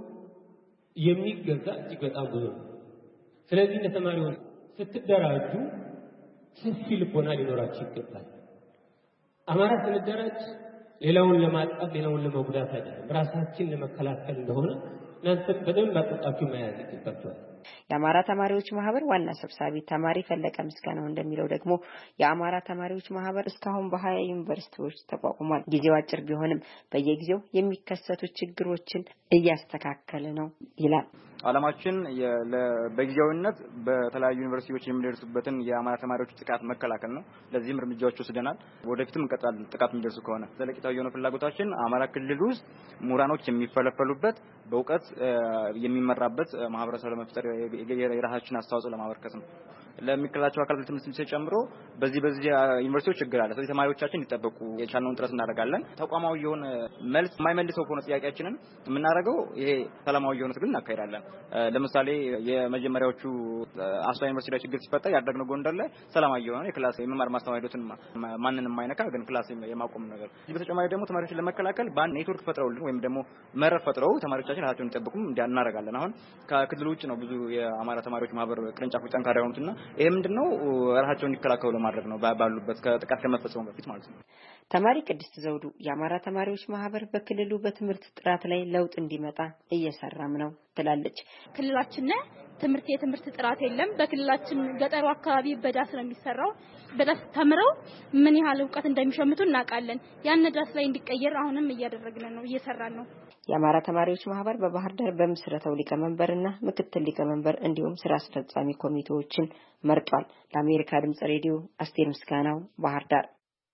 የሚገዛ እጅግ በጣም ብዙ ነው። ስለዚህ ለተማሪዎች ስትደራጁ ሰፊ ልቦና ሊኖራቸው ይገባል። አማራ ስንደራጅ ሌላውን ለማጥፋት ሌላውን ለመጉዳት አይደለም፣ ራሳችንን ለመከላከል እንደሆነ እናንተ በደንብ አጥብቃችሁ መያዝ ይገባችኋል። የአማራ ተማሪዎች ማህበር ዋና ሰብሳቢ ተማሪ ፈለቀ ምስጋናው እንደሚለው ደግሞ የአማራ ተማሪዎች ማህበር እስካሁን በሀያ ዩኒቨርሲቲዎች ተቋቁሟል። ጊዜው አጭር ቢሆንም በየጊዜው የሚከሰቱ ችግሮችን እያስተካከለ ነው ይላል። ዓላማችን በጊዜያዊነት በተለያዩ ዩኒቨርሲቲዎች የሚደርሱበትን የአማራ ተማሪዎች ጥቃት መከላከል ነው። ለዚህም እርምጃዎች ወስደናል። ወደፊትም እንቀጥላለን። ጥቃት የሚደርሱ ከሆነ ዘለቂታዊ የሆነ ፍላጎታችን አማራ ክልል ውስጥ ምሁራኖች የሚፈለፈሉበት በእውቀት የሚመራበት ማህበረሰብ ለመፍጠር የራሳችን አስተዋጽኦ ለማበርከት ነው። ለሚከላቸው አካላት ትምህርት ሚኒስቴር ጨምሮ በዚህ በዚህ ዩኒቨርሲቲዎች ችግር አለ። ስለዚህ ተማሪዎቻችን እንዲጠበቁ የቻልነውን ጥረት እናደርጋለን። ተቋማዊ የሆነ መልስ የማይመልሰው ከሆነ ጥያቄያችንን የምናደርገው ይሄ ሰላማዊ የሆነ ትግል እናካሄዳለን። ለምሳሌ የመጀመሪያዎቹ አስራ ዩኒቨርሲቲ ላይ ችግር ሲፈጠር ያደረግነው ጎንደር ላይ ሰላማዊ የሆነ የክላስ የመማር ማስተማር ሂደቱን ማንንም የማይነካ ግን ክላስ የማቆም ነገር። እዚህ በተጨማሪ ደግሞ ተማሪዎችን ለመከላከል በአንድ ኔትወርክ ፈጥረውልን ወይም ደግሞ መረብ ፈጥረው ተማሪዎቻችን ራሳቸውን እንዲጠብቁም እናደርጋለን። አሁን ከክልሉ ውጭ ነው ብዙ የአማራ ተማሪዎች ማህበር ቅርንጫፎች ጠንካራ የሆኑትና ይሄ ምንድነው ራሳቸውን እንዲከላከሉ ለማድረግ ነው ባሉበት ከጥቃት ከመፈጸሙ በፊት ማለት ነው። ተማሪ ቅድስት ዘውዱ የአማራ ተማሪዎች ማህበር በክልሉ በትምህርት ጥራት ላይ ለውጥ እንዲመጣ እየሰራም ነው ትላለች። ክልላችን ትምህርት የትምህርት ጥራት የለም። በክልላችን ገጠሩ አካባቢ በዳስ ነው የሚሰራው። በዳስ ተምረው ምን ያህል ዕውቀት እንደሚሸምቱ እናውቃለን። ያን ዳስ ላይ እንዲቀየር አሁንም እያደረግን ነው እየሰራን ነው። የአማራ ተማሪዎች ማህበር በባህር ዳር በምስረታው ሊቀመንበርና ምክትል ሊቀመንበር እንዲሁም ስራ አስፈጻሚ ኮሚቴዎችን መርጧል። ለአሜሪካ ድምጽ ሬዲዮ አስቴር ምስጋናው ባህር ዳር።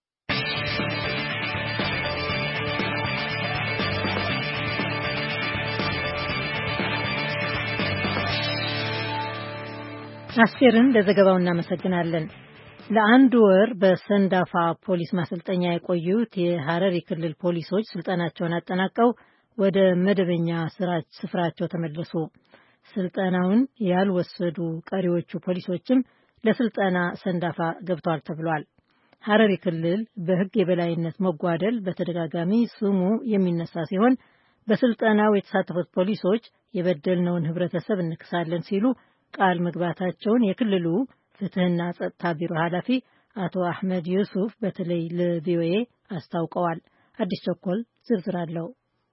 አስቴርን ለዘገባው እናመሰግናለን። ለአንድ ወር በሰንዳፋ ፖሊስ ማሰልጠኛ የቆዩት የሐረሪ ክልል ፖሊሶች ስልጠናቸውን አጠናቀው ወደ መደበኛ ስፍራቸው ተመለሱ። ስልጠናውን ያልወሰዱ ቀሪዎቹ ፖሊሶችም ለስልጠና ሰንዳፋ ገብተዋል ተብሏል። ሐረሪ ክልል በሕግ የበላይነት መጓደል በተደጋጋሚ ስሙ የሚነሳ ሲሆን በስልጠናው የተሳተፉት ፖሊሶች የበደልነውን ህብረተሰብ እንክሳለን ሲሉ ቃል መግባታቸውን የክልሉ ፍትህና ጸጥታ ቢሮ ኃላፊ አቶ አህመድ ዩሱፍ በተለይ ለቪኦኤ አስታውቀዋል። አዲስ ቸኮል ዝርዝር አለው።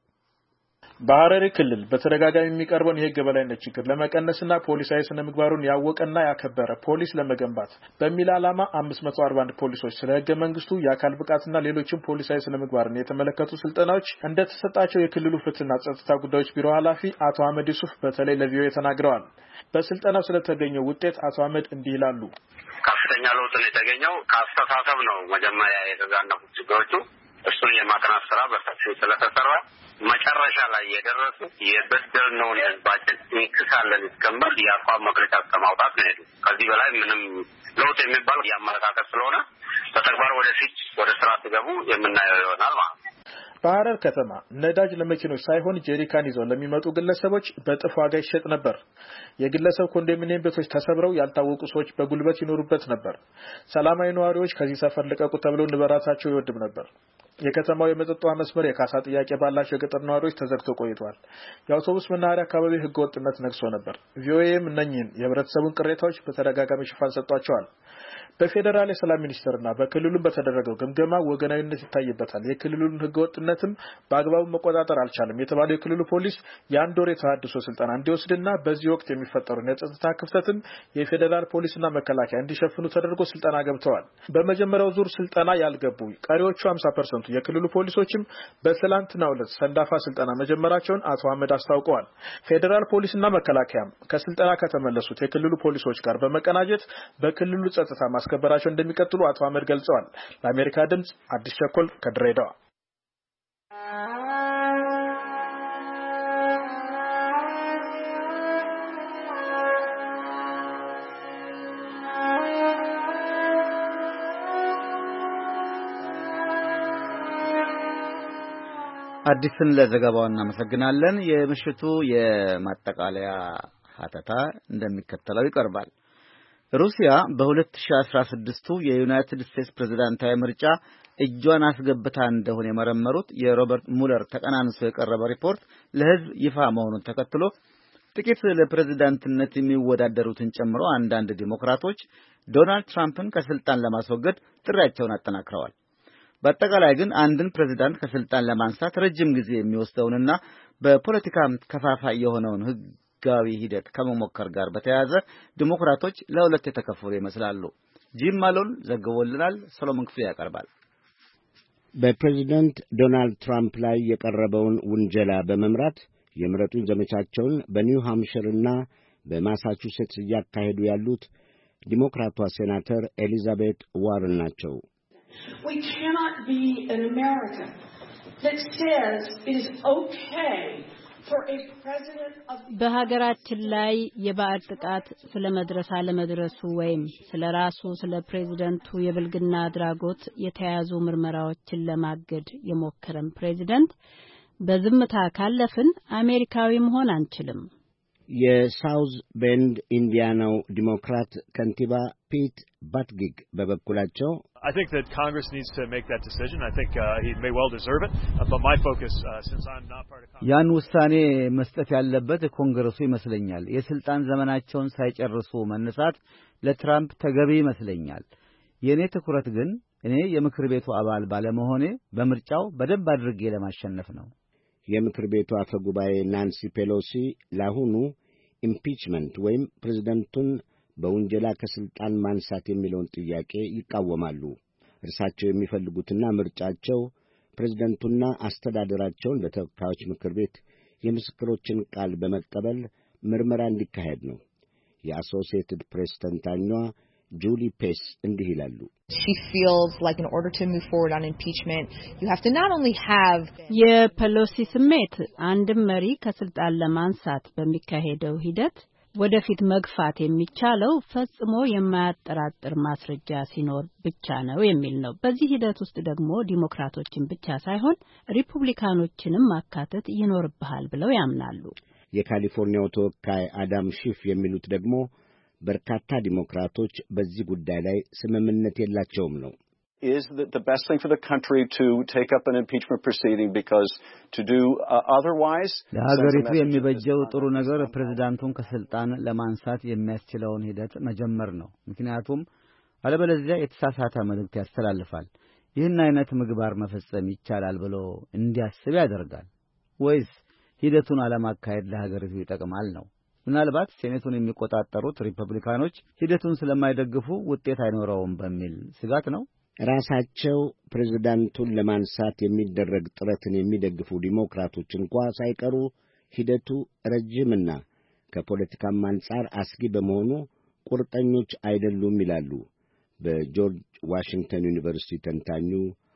በሐረሪ ክልል በተደጋጋሚ የሚቀርበውን የህግ የበላይነት ችግር ለመቀነስና ፖሊሳዊ ስነ ምግባሩን ያወቀና ያከበረ ፖሊስ ለመገንባት በሚል ዓላማ አምስት መቶ አርባ አንድ ፖሊሶች ስለ ህገ መንግስቱ የአካል ብቃትና ሌሎችም ፖሊሳዊ ስነ ምግባርን የተመለከቱ ስልጠናዎች እንደተሰጣቸው የክልሉ ፍትህና ጸጥታ ጉዳዮች ቢሮ ኃላፊ አቶ አህመድ ዩሱፍ በተለይ ለቪኦኤ ተናግረዋል። በስልጠናው ስለተገኘው ውጤት አቶ አህመድ እንዲህ ይላሉ። ከፍተኛ ለውጥ ነው የተገኘው። ከአስተሳሰብ ነው መጀመሪያ የተዛነፉት ችግሮቹ። እሱን የማጥናት ስራ በሰፊው ስለተሰራ መጨረሻ ላይ የደረሱ የበደልነውን ህዝባችን እንክሳለን እስከምል የአቋም መግለጫ እስከማውጣት ነው ሄዱ። ከዚህ በላይ ምንም ለውጥ የሚባል ያመለካከት ስለሆነ በተግባር ወደፊት ወደ ስራ ሲገቡ የምናየው ይሆናል ማለት ነው። በሐረር ከተማ ነዳጅ ለመኪኖች ሳይሆን ጄሪካን ይዘው ለሚመጡ ግለሰቦች በጥፍ ዋጋ ይሸጥ ነበር። የግለሰብ ኮንዶሚኒየም ቤቶች ተሰብረው ያልታወቁ ሰዎች በጉልበት ይኖሩበት ነበር። ሰላማዊ ነዋሪዎች ከዚህ ሰፈር ልቀቁ ተብለው ንብረታቸው ይወድም ነበር። የከተማው የመጠጥ ውሃ መስመር የካሳ ጥያቄ ባላቸው የገጠር ነዋሪዎች ተዘግቶ ቆይቷል። የአውቶቡስ መናኸሪያ አካባቢ ህገወጥነት ነግሶ ነበር። ቪኦኤም እነኚህን የህብረተሰቡን ቅሬታዎች በተደጋጋሚ ሽፋን ሰጥቷቸዋል። በፌዴራል የሰላም ሚኒስቴርና በክልሉ በተደረገው ግምገማ ወገናዊነት ይታይበታል፣ የክልሉን ህገወጥነትም በአግባቡ መቆጣጠር አልቻለም የተባለው የክልሉ ፖሊስ የአንድ ወር የተሃድሶ ስልጠና እንዲወስድና በዚህ ወቅት የሚፈጠሩን የጸጥታ ክፍተትም የፌዴራል ፖሊስና መከላከያ እንዲሸፍኑ ተደርጎ ስልጠና ገብተዋል። በመጀመሪያው ዙር ስልጠና ያልገቡ ቀሪዎቹ ሃምሳ ፐርሰንት የክልሉ ፖሊሶችም በትላንትናው ዕለት ሰንዳፋ ስልጠና መጀመራቸውን አቶ አህመድ አስታውቀዋል። ፌዴራል ፖሊስና መከላከያም ከስልጠና ከተመለሱት የክልሉ ፖሊሶች ጋር በመቀናጀት በክልሉ ጸጥታ ማስከበራቸው እንደሚቀጥሉ አቶ አህመድ ገልጸዋል። ለአሜሪካ ድምጽ አዲስ ቸኮል ከድሬዳዋ። አዲስን ለዘገባው እናመሰግናለን። የምሽቱ የማጠቃለያ ሀተታ እንደሚከተለው ይቀርባል። ሩሲያ በ2016ቱ የዩናይትድ ስቴትስ ፕሬዝዳንታዊ ምርጫ እጇን አስገብታ እንደሆነ የመረመሩት የሮበርት ሙለር ተቀናንሶ የቀረበ ሪፖርት ለሕዝብ ይፋ መሆኑን ተከትሎ ጥቂት ለፕሬዝዳንትነት የሚወዳደሩትን ጨምሮ አንዳንድ ዲሞክራቶች ዶናልድ ትራምፕን ከስልጣን ለማስወገድ ጥሪያቸውን አጠናክረዋል። በአጠቃላይ ግን አንድን ፕሬዝዳንት ከስልጣን ለማንሳት ረጅም ጊዜ የሚወስደውንና በፖለቲካ ከፋፋይ የሆነውን ሕገ ህጋዊ ሂደት ከመሞከር ጋር በተያያዘ ዲሞክራቶች ለሁለት የተከፈሉ ይመስላሉ። ጂም ማሎን ዘግቦልናል። ሰሎሞን ክፍሌ ያቀርባል። በፕሬዝዳንት ዶናልድ ትራምፕ ላይ የቀረበውን ውንጀላ በመምራት የምረጡኝ ዘመቻቸውን በኒው ሃምፕሸርና በማሳቹሴትስ እያካሄዱ ያሉት ዲሞክራቷ ሴናተር ኤሊዛቤት ዋረን ናቸው። We cannot be an America that says it is okay for a president of በሀገራችን ላይ የባዕድ ጥቃት ስለመድረስ አለመድረሱ ወይም ስለራሱ ስለ ፕሬዝዳንቱ የብልግና አድራጎት የተያዙ ምርመራዎችን ለማገድ የሞከረን ፕሬዝዳንት በዝምታ ካለፍን አሜሪካዊ መሆን አንችልም። የሳውዝ ቤንድ ኢንዲያናው ዲሞክራት ከንቲባ ፒት ባትጊግ በበኩላቸው I think that Congress needs to make that decision. I think uh, he may well deserve it, uh, but my focus uh, since I'm not part of Congress. ያን ውሳኔ መስጠት ያለበት ኮንግረሱ ይመስለኛል። የስልጣን ዘመናቸውን ሳይጨርሱ መነሳት ለትራምፕ ተገቢ ይመስለኛል። የኔ ትኩረት ግን እኔ የምክር ቤቱ አባል ባለመሆኔ በምርጫው በደንብ አድርጌ ለማሸነፍ ነው። የምክር ቤቱ አፈ ጉባኤ ናንሲ ፔሎሲ ለአሁኑ ኢምፒችመንት ወይም ፕሬዝደንቱን በወንጀላ ከስልጣን ማንሳት የሚለውን ጥያቄ ይቃወማሉ። እርሳቸው የሚፈልጉትና ምርጫቸው ፕሬዝደንቱና አስተዳደራቸውን ለተወካዮች ምክር ቤት የምስክሮችን ቃል በመቀበል ምርመራ እንዲካሄድ ነው። የአሶሲኤትድ ፕሬስ ተንታኟ ጁሊ ፔስ እንዲህ ይላሉ። She feels like in order to move forward on impeachment, you have to not only have የፔሎሲ ስሜት አንድም መሪ ከስልጣን ለማንሳት በሚካሄደው ሂደት ወደፊት መግፋት የሚቻለው ፈጽሞ የማያጠራጥር ማስረጃ ሲኖር ብቻ ነው የሚል ነው። በዚህ ሂደት ውስጥ ደግሞ ዲሞክራቶችን ብቻ ሳይሆን ሪፑብሊካኖችንም ማካተት ይኖርብሃል ብለው ያምናሉ። የካሊፎርኒያው ተወካይ አዳም ሺፍ የሚሉት ደግሞ በርካታ ዲሞክራቶች በዚህ ጉዳይ ላይ ስምምነት የላቸውም ነው። Is that the best thing for the country to take up an impeachment proceeding because to do uh, otherwise ለሀገሪቱ የሚበጀው ጥሩ ነገር ፕሬዝዳንቱን ከስልጣን ለማንሳት የሚያስችለውን ሂደት መጀመር ነው። ምክንያቱም አለበለዚያ የተሳሳተ መልእክት ያስተላልፋል። ይህን አይነት ምግባር መፈጸም ይቻላል ብሎ እንዲያስብ ያደርጋል። ወይስ ሂደቱን አለማካሄድ ለሀገሪቱ ይጠቅማል ነው? ምናልባት ሴኔቱን የሚቆጣጠሩት ሪፐብሊካኖች ሂደቱን ስለማይደግፉ ውጤት አይኖረውም በሚል ስጋት ነው። ራሳቸው ፕሬዝዳንቱን ለማንሳት የሚደረግ ጥረትን የሚደግፉ ዲሞክራቶች እንኳ ሳይቀሩ ሂደቱ ረጅምና ከፖለቲካም አንጻር አስጊ በመሆኑ ቁርጠኞች አይደሉም ይላሉ በጆርጅ ዋሽንግተን ዩኒቨርሲቲ ተንታኙ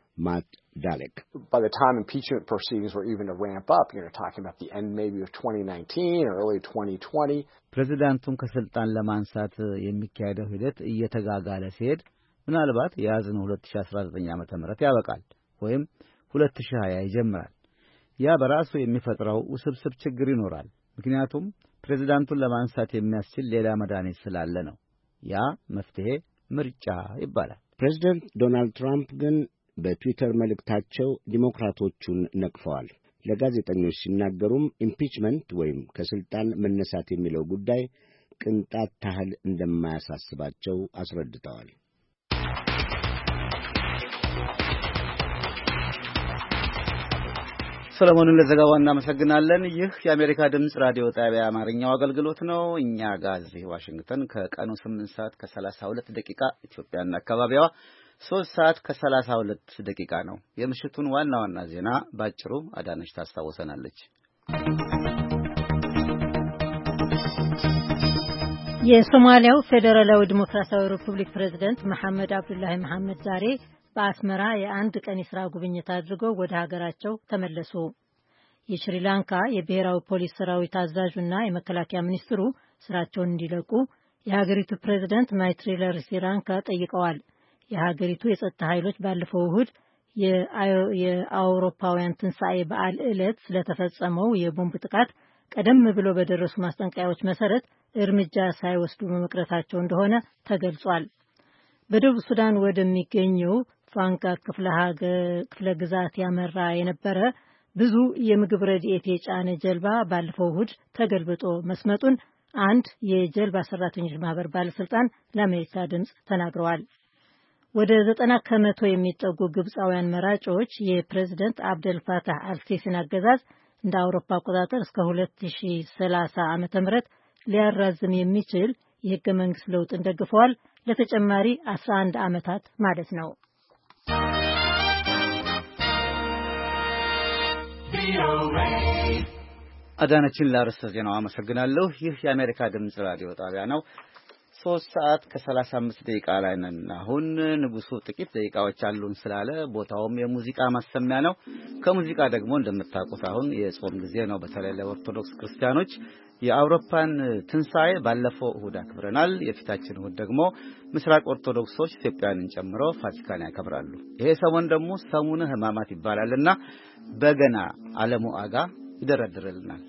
ማት ዳሌክ። By the time impeachment proceedings were even to ramp up, you're talking about the end maybe of twenty nineteen or early twenty twenty. ፕሬዝዳንቱን ከስልጣን ለማንሳት የሚካሄደው ሂደት እየተጋጋለ ሲሄድ ምናልባት የያዝነው ሁለት ሺህ አስራ ዘጠኝ ዓመተ ምህረት ያበቃል ወይም ሁለት ሺህ ሃያ ይጀምራል። ያ በራሱ የሚፈጥረው ውስብስብ ችግር ይኖራል። ምክንያቱም ፕሬዝዳንቱን ለማንሳት የሚያስችል ሌላ መድኃኒት ስላለ ነው። ያ መፍትሄ ምርጫ ይባላል። ፕሬዝዳንት ዶናልድ ትራምፕ ግን በትዊተር መልእክታቸው ዲሞክራቶቹን ነቅፈዋል። ለጋዜጠኞች ሲናገሩም ኢምፒችመንት ወይም ከስልጣን መነሳት የሚለው ጉዳይ ቅንጣት ታህል እንደማያሳስባቸው አስረድተዋል። ሰለሞንን ለዘገባው እናመሰግናለን። ይህ የአሜሪካ ድምጽ ራዲዮ ጣቢያ አማርኛው አገልግሎት ነው። እኛ ጋር እዚህ ዋሽንግተን ከቀኑ ስምንት ሰዓት ከሰላሳ ሁለት ደቂቃ ኢትዮጵያና አካባቢዋ ሶስት ሰዓት ከሰላሳ ሁለት ደቂቃ ነው። የምሽቱን ዋና ዋና ዜና ባጭሩ አዳነች ታስታውሰናለች። የሶማሊያው ፌዴራላዊ ዲሞክራሲያዊ ሪፑብሊክ ፕሬዝዳንት መሐመድ አብዱላሂ መሐመድ ዛሬ በአስመራ የአንድ ቀን የሥራ ጉብኝት አድርገው ወደ ሀገራቸው ተመለሱ። የሽሪላንካ የብሔራዊ ፖሊስ ሰራዊት አዛዡና የመከላከያ ሚኒስትሩ ስራቸውን እንዲለቁ የሀገሪቱ ፕሬዝዳንት ማይትሪላ ሲራንካ ጠይቀዋል። የሀገሪቱ የጸጥታ ኃይሎች ባለፈው እሁድ የአውሮፓውያን ትንሣኤ በዓል ዕለት ስለተፈጸመው የቦምብ ጥቃት ቀደም ብሎ በደረሱ ማስጠንቀቂያዎች መሰረት እርምጃ ሳይወስዱ በመቅረታቸው እንደሆነ ተገልጿል። በደቡብ ሱዳን ወደሚገኘው ፋንጋር ክፍለ ግዛት ያመራ የነበረ ብዙ የምግብ ረድኤት የጫነ ጀልባ ባለፈው እሁድ ተገልብጦ መስመጡን አንድ የጀልባ ሰራተኞች ማህበር ባለስልጣን ለአሜሪካ ድምፅ ተናግረዋል። ወደ ዘጠና ከመቶ የሚጠጉ ግብፃውያን መራጮች የፕሬዝዳንት አብደል ፋታህ አልሲሲን አገዛዝ እንደ አውሮፓ አቆጣጠር እስከ ሁለት ሺህ ሰላሳ ዓመተ ምህረት ሊያራዝም የሚችል የህገ መንግስት ለውጥን ደግፈዋል። ለተጨማሪ አስራ አንድ ዓመታት ማለት ነው። አዳነችን ለአርዕስተ ዜናው አመሰግናለሁ። ይህ የአሜሪካ ድምጽ ራዲዮ ጣቢያ ነው። ሶስት ሰዓት ከሰላሳ አምስት ደቂቃ ላይ ነን። አሁን ንጉሱ ጥቂት ደቂቃዎች አሉን ስላለ ቦታውም የሙዚቃ ማሰሚያ ነው። ከሙዚቃ ደግሞ እንደምታውቁት አሁን የጾም ጊዜ ነው። በተለይ ለኦርቶዶክስ ክርስቲያኖች የአውሮፓን ትንሣኤ ባለፈው እሁድ አክብረናል። የፊታችን እሁድ ደግሞ ምስራቅ ኦርቶዶክሶች ኢትዮጵያንን ጨምሮ ፋሲካን ያከብራሉ። ይሄ ሰሞን ደግሞ ሰሙነ ሕማማት ይባላልና በገና ዓለሙ አጋ ይደረድርልናል።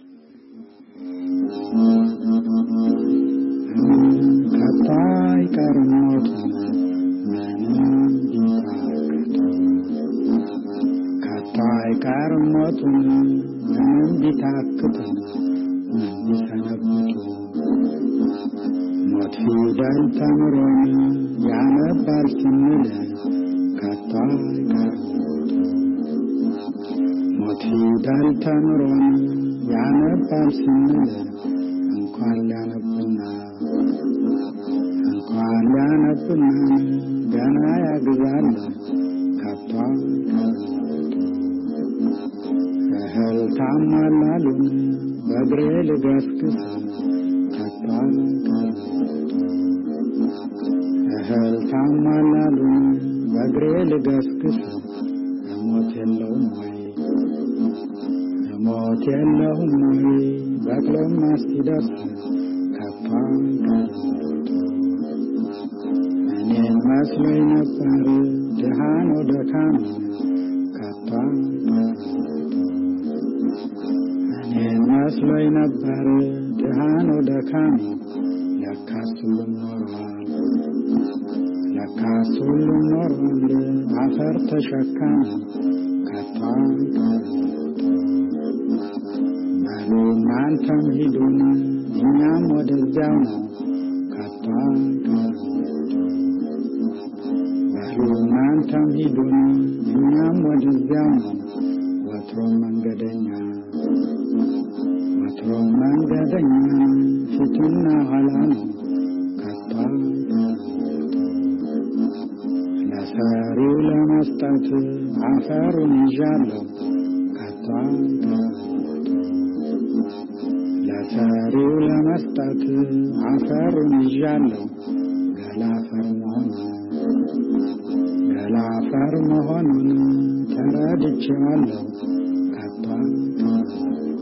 ከታይ ቀርሞት ምንም ቢታክቱ ከታይ ቀርሞት ምንም ቢታክቱ ምን ቢሰነብቱ ሞት ፊደል ተምሮን ያነባል ስንል ከታይ ቀርሞት ሞት ፊደል ተምሮን ያነባል ስንል እንኳን ሊያነብና እንኳን ሊያነብና ገና ያግዛል ከቷል ቀርሞት እህል ታሟላሉን በእግሬ ልገስግስ ከቷል ቀርሞት እህል ታሟላሉን በእግሬ ልገስግስ ሞት የለውም ወይ ሞት የለውም ወይ በቅሎም እስኪደርስ ከቷል ቀርሞት እኔን መስሎኝ ነበር ድሃ ነው ደካማ ከቷል ቀርሞት እኔን መስሎኝ ነበር ድሃ ነው ደካማ ለካስ ሁሉም ኖሯል ለካስ ሁሉም ኖሯል አፈር ተሸካሚ ከቷል ቀርሞት በሉ እናንተም ሂዱን እኛም ወደዚያው ነው ከቷል ቀርሞት በሉ እናንተም ሂዱን እኛም ወደዚያው ነው ወትሮም መንገደኛ ወትሮም መንገደኛ ፊትና ኋላ ነው ከቷል ቀርሞት ለሰሪው ለመስጠት አፈሩን ይዣለሁ ከቷል ቀርሞት ለሰሪው ለመስጠት አፈሩን ይዣለሁ ገላፈር መሆኑን ገላፈር መሆኑን ተረድቼዋለሁ ከቷል ቀርሞት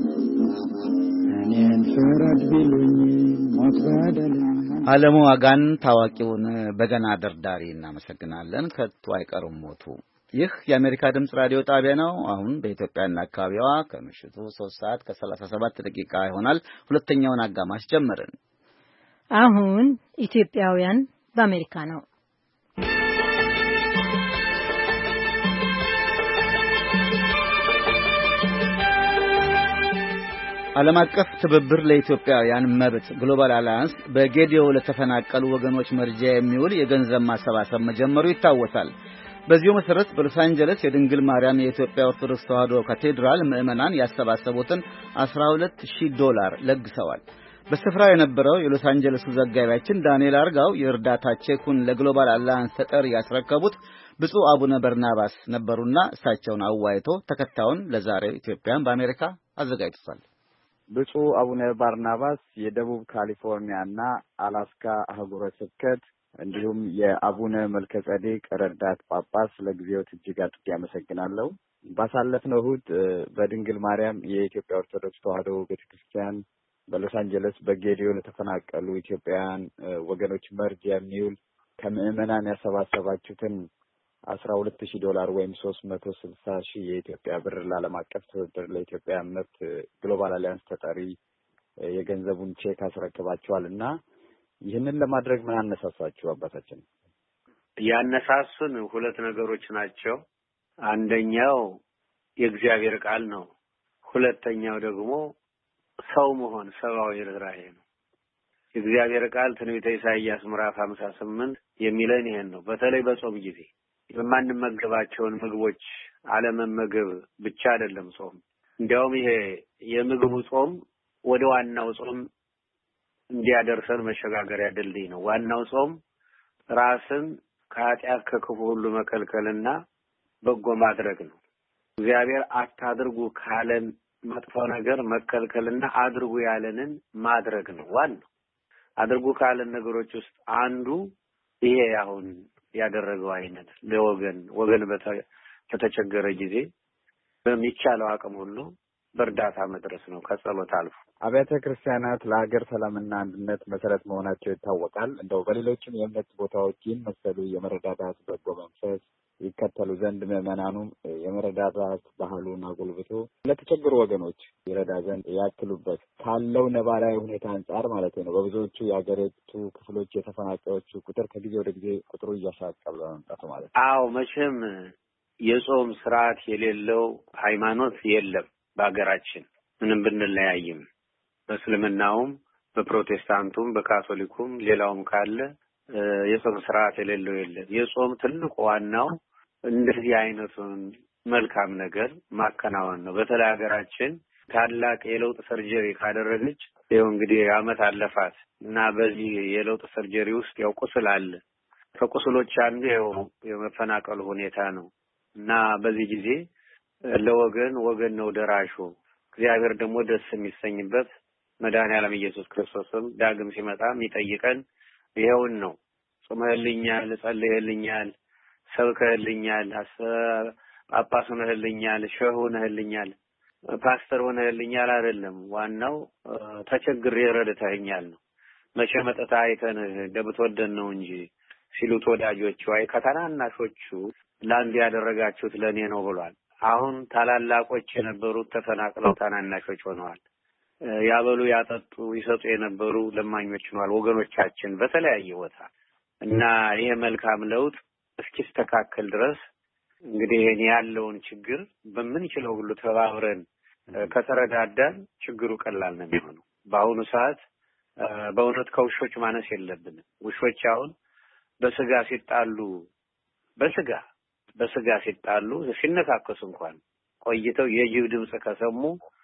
እኔን ፍረድ ቢሉኝ ሞት በደል ዓለሙ አጋን ታዋቂውን በገና ደርዳሪ እናመሰግናለን። ከቶ አይቀርም ሞቱ። ይህ የአሜሪካ ድምጽ ራዲዮ ጣቢያ ነው። አሁን በኢትዮጵያና አካባቢዋ ከምሽቱ ሶስት ሰዓት ከሰላሳ ሰባት ደቂቃ ይሆናል። ሁለተኛውን አጋማሽ ጀመርን። አሁን ኢትዮጵያውያን በአሜሪካ ነው። ዓለም አቀፍ ትብብር ለኢትዮጵያውያን መብት ግሎባል አላያንስ በጌዲዮ ለተፈናቀሉ ወገኖች መርጃ የሚውል የገንዘብ ማሰባሰብ መጀመሩ ይታወሳል። በዚሁ መሰረት በሎስ አንጀለስ የድንግል ማርያም የኢትዮጵያ ኦርቶዶክስ ተዋሕዶ ካቴድራል ምዕመናን ያሰባሰቡትን አስራ ሁለት ሺህ ዶላር ለግሰዋል። በስፍራው የነበረው የሎስ አንጀለሱ ዘጋቢያችን ዳንኤል አርጋው የእርዳታ ቼኩን ለግሎባል አላያንስ ተጠሪ ያስረከቡት ብፁዕ አቡነ በርናባስ ነበሩና እሳቸውን አዋይቶ ተከታዩን ለዛሬው ኢትዮጵያን በአሜሪካ አዘጋጅቷል። ብፁዕ አቡነ ባርናባስ የደቡብ ካሊፎርኒያና አላስካ አህጉረ ስብከት እንዲሁም የአቡነ መልከጼዴቅ ረዳት ጳጳስ ለጊዜው እጅግ አድርጌ አመሰግናለሁ። ባሳለፍነው እሁድ በድንግል ማርያም የኢትዮጵያ ኦርቶዶክስ ተዋሕዶ ቤተክርስቲያን በሎስ አንጀለስ በጌዲዮ ለተፈናቀሉ ኢትዮጵያውያን ወገኖች መርጃ የሚውል ከምዕመናን ያሰባሰባችሁትን አስራ ሁለት ሺህ ዶላር ወይም ሶስት መቶ ስልሳ ሺህ የኢትዮጵያ ብር ለዓለም አቀፍ ትብብር ለኢትዮጵያ መብት ግሎባል አሊያንስ ተጠሪ የገንዘቡን ቼክ አስረክባችኋል እና ይህንን ለማድረግ ምን አነሳሳችሁ አባታችን? ያነሳሱን ሁለት ነገሮች ናቸው። አንደኛው የእግዚአብሔር ቃል ነው። ሁለተኛው ደግሞ ሰው መሆን ሰብአዊ ርኅራኄ ነው። የእግዚአብሔር ቃል ትንቢተ ኢሳይያስ ምዕራፍ ሃምሳ ስምንት የሚለን ይሄን ነው። በተለይ በጾም ጊዜ የማንመገባቸውን ምግቦች አለመመገብ ብቻ አይደለም ጾም፣ እንዲያውም ይሄ የምግቡ ጾም ወደ ዋናው ጾም እንዲያደርሰን መሸጋገሪያ ድልድይ ነው። ዋናው ጾም ራስን ከኃጢአት ከክፉ ሁሉ መከልከልና በጎ ማድረግ ነው። እግዚአብሔር አታድርጉ ካለን መጥፎ ነገር መከልከልና አድርጉ ያለንን ማድረግ ነው። ዋናው አድርጉ ካለን ነገሮች ውስጥ አንዱ ይሄ አሁን ያደረገው አይነት ለወገን ወገን በተቸገረ ጊዜ በሚቻለው አቅም ሁሉ በእርዳታ መድረስ ነው ከጸሎት አልፎ። አብያተ ክርስቲያናት ለሀገር ሰላምና አንድነት መሰረት መሆናቸው ይታወቃል። እንደው በሌሎችም የእምነት ቦታዎች ይህን መሰሉ የመረዳዳት በጎ መንፈስ ይከተሉ ዘንድ ምዕመናኑም የመረዳዳት ባህሉን አጎልብቶ ለተቸገሩ ወገኖች ይረዳ ዘንድ ያክሉበት ካለው ነባራዊ ሁኔታ አንጻር ማለት ነው። በብዙዎቹ የሀገሪቱ ክፍሎች የተፈናቃዮቹ ቁጥር ከጊዜ ወደ ጊዜ ቁጥሩ እያሻቀበ መምጣቱ ማለት ነው። አዎ መቼም የጾም ስርዓት የሌለው ሃይማኖት የለም በአገራችን ምንም ብንለያይም በእስልምናውም በፕሮቴስታንቱም በካቶሊኩም ሌላውም ካለ የጾም ስርዓት የሌለው የለም። የጾም ትልቁ ዋናው እንደዚህ አይነቱን መልካም ነገር ማከናወን ነው። በተለይ ሀገራችን ታላቅ የለውጥ ሰርጀሪ ካደረገች ይኸው እንግዲህ አመት አለፋት እና በዚህ የለውጥ ሰርጀሪ ውስጥ ያው ቁስል አለ። ከቁስሎች አንዱ ያው የመፈናቀሉ ሁኔታ ነው እና በዚህ ጊዜ ለወገን ወገን ነው ደራሹ። እግዚአብሔር ደግሞ ደስ የሚሰኝበት መድኃኔዓለም ኢየሱስ ክርስቶስም ዳግም ሲመጣ የሚጠይቀን ይሄውን ነው። ጾመህልኛል፣ ጸልየህልኛል፣ ሰብከህልኛል፣ ጳጳስ ሆነህልኛል፣ ሸህ ሆነህልኛል፣ ፓስተር ሆነህልኛል አይደለም። ዋናው ተቸግሬ ረድተኸኛል ነው። መቼ መጠታ አይተን እንደምትወደን ነው እንጂ ሲሉት ወዳጆቹ አይ ከታናናሾቹ ለአንድ ያደረጋችሁት ለኔ ነው ብሏል። አሁን ታላላቆች የነበሩት ተፈናቅለው ታናናሾች ሆነዋል። ያበሉ ያጠጡ ይሰጡ የነበሩ ለማኞች ሆነዋል ወገኖቻችን በተለያየ ቦታ እና ይሄ መልካም ለውጥ እስኪስተካከል ድረስ እንግዲህ ይሄን ያለውን ችግር በምንችለው ሁሉ ተባብረን ከተረዳዳን ችግሩ ቀላል ነው የሚሆነው። በአሁኑ ሰዓት በእውነት ከውሾች ማነስ የለብንም። ውሾች አሁን በስጋ ሲጣሉ በስጋ በስጋ ሲጣሉ ሲነካከሱ እንኳን ቆይተው የጅብ ድምጽ ከሰሙ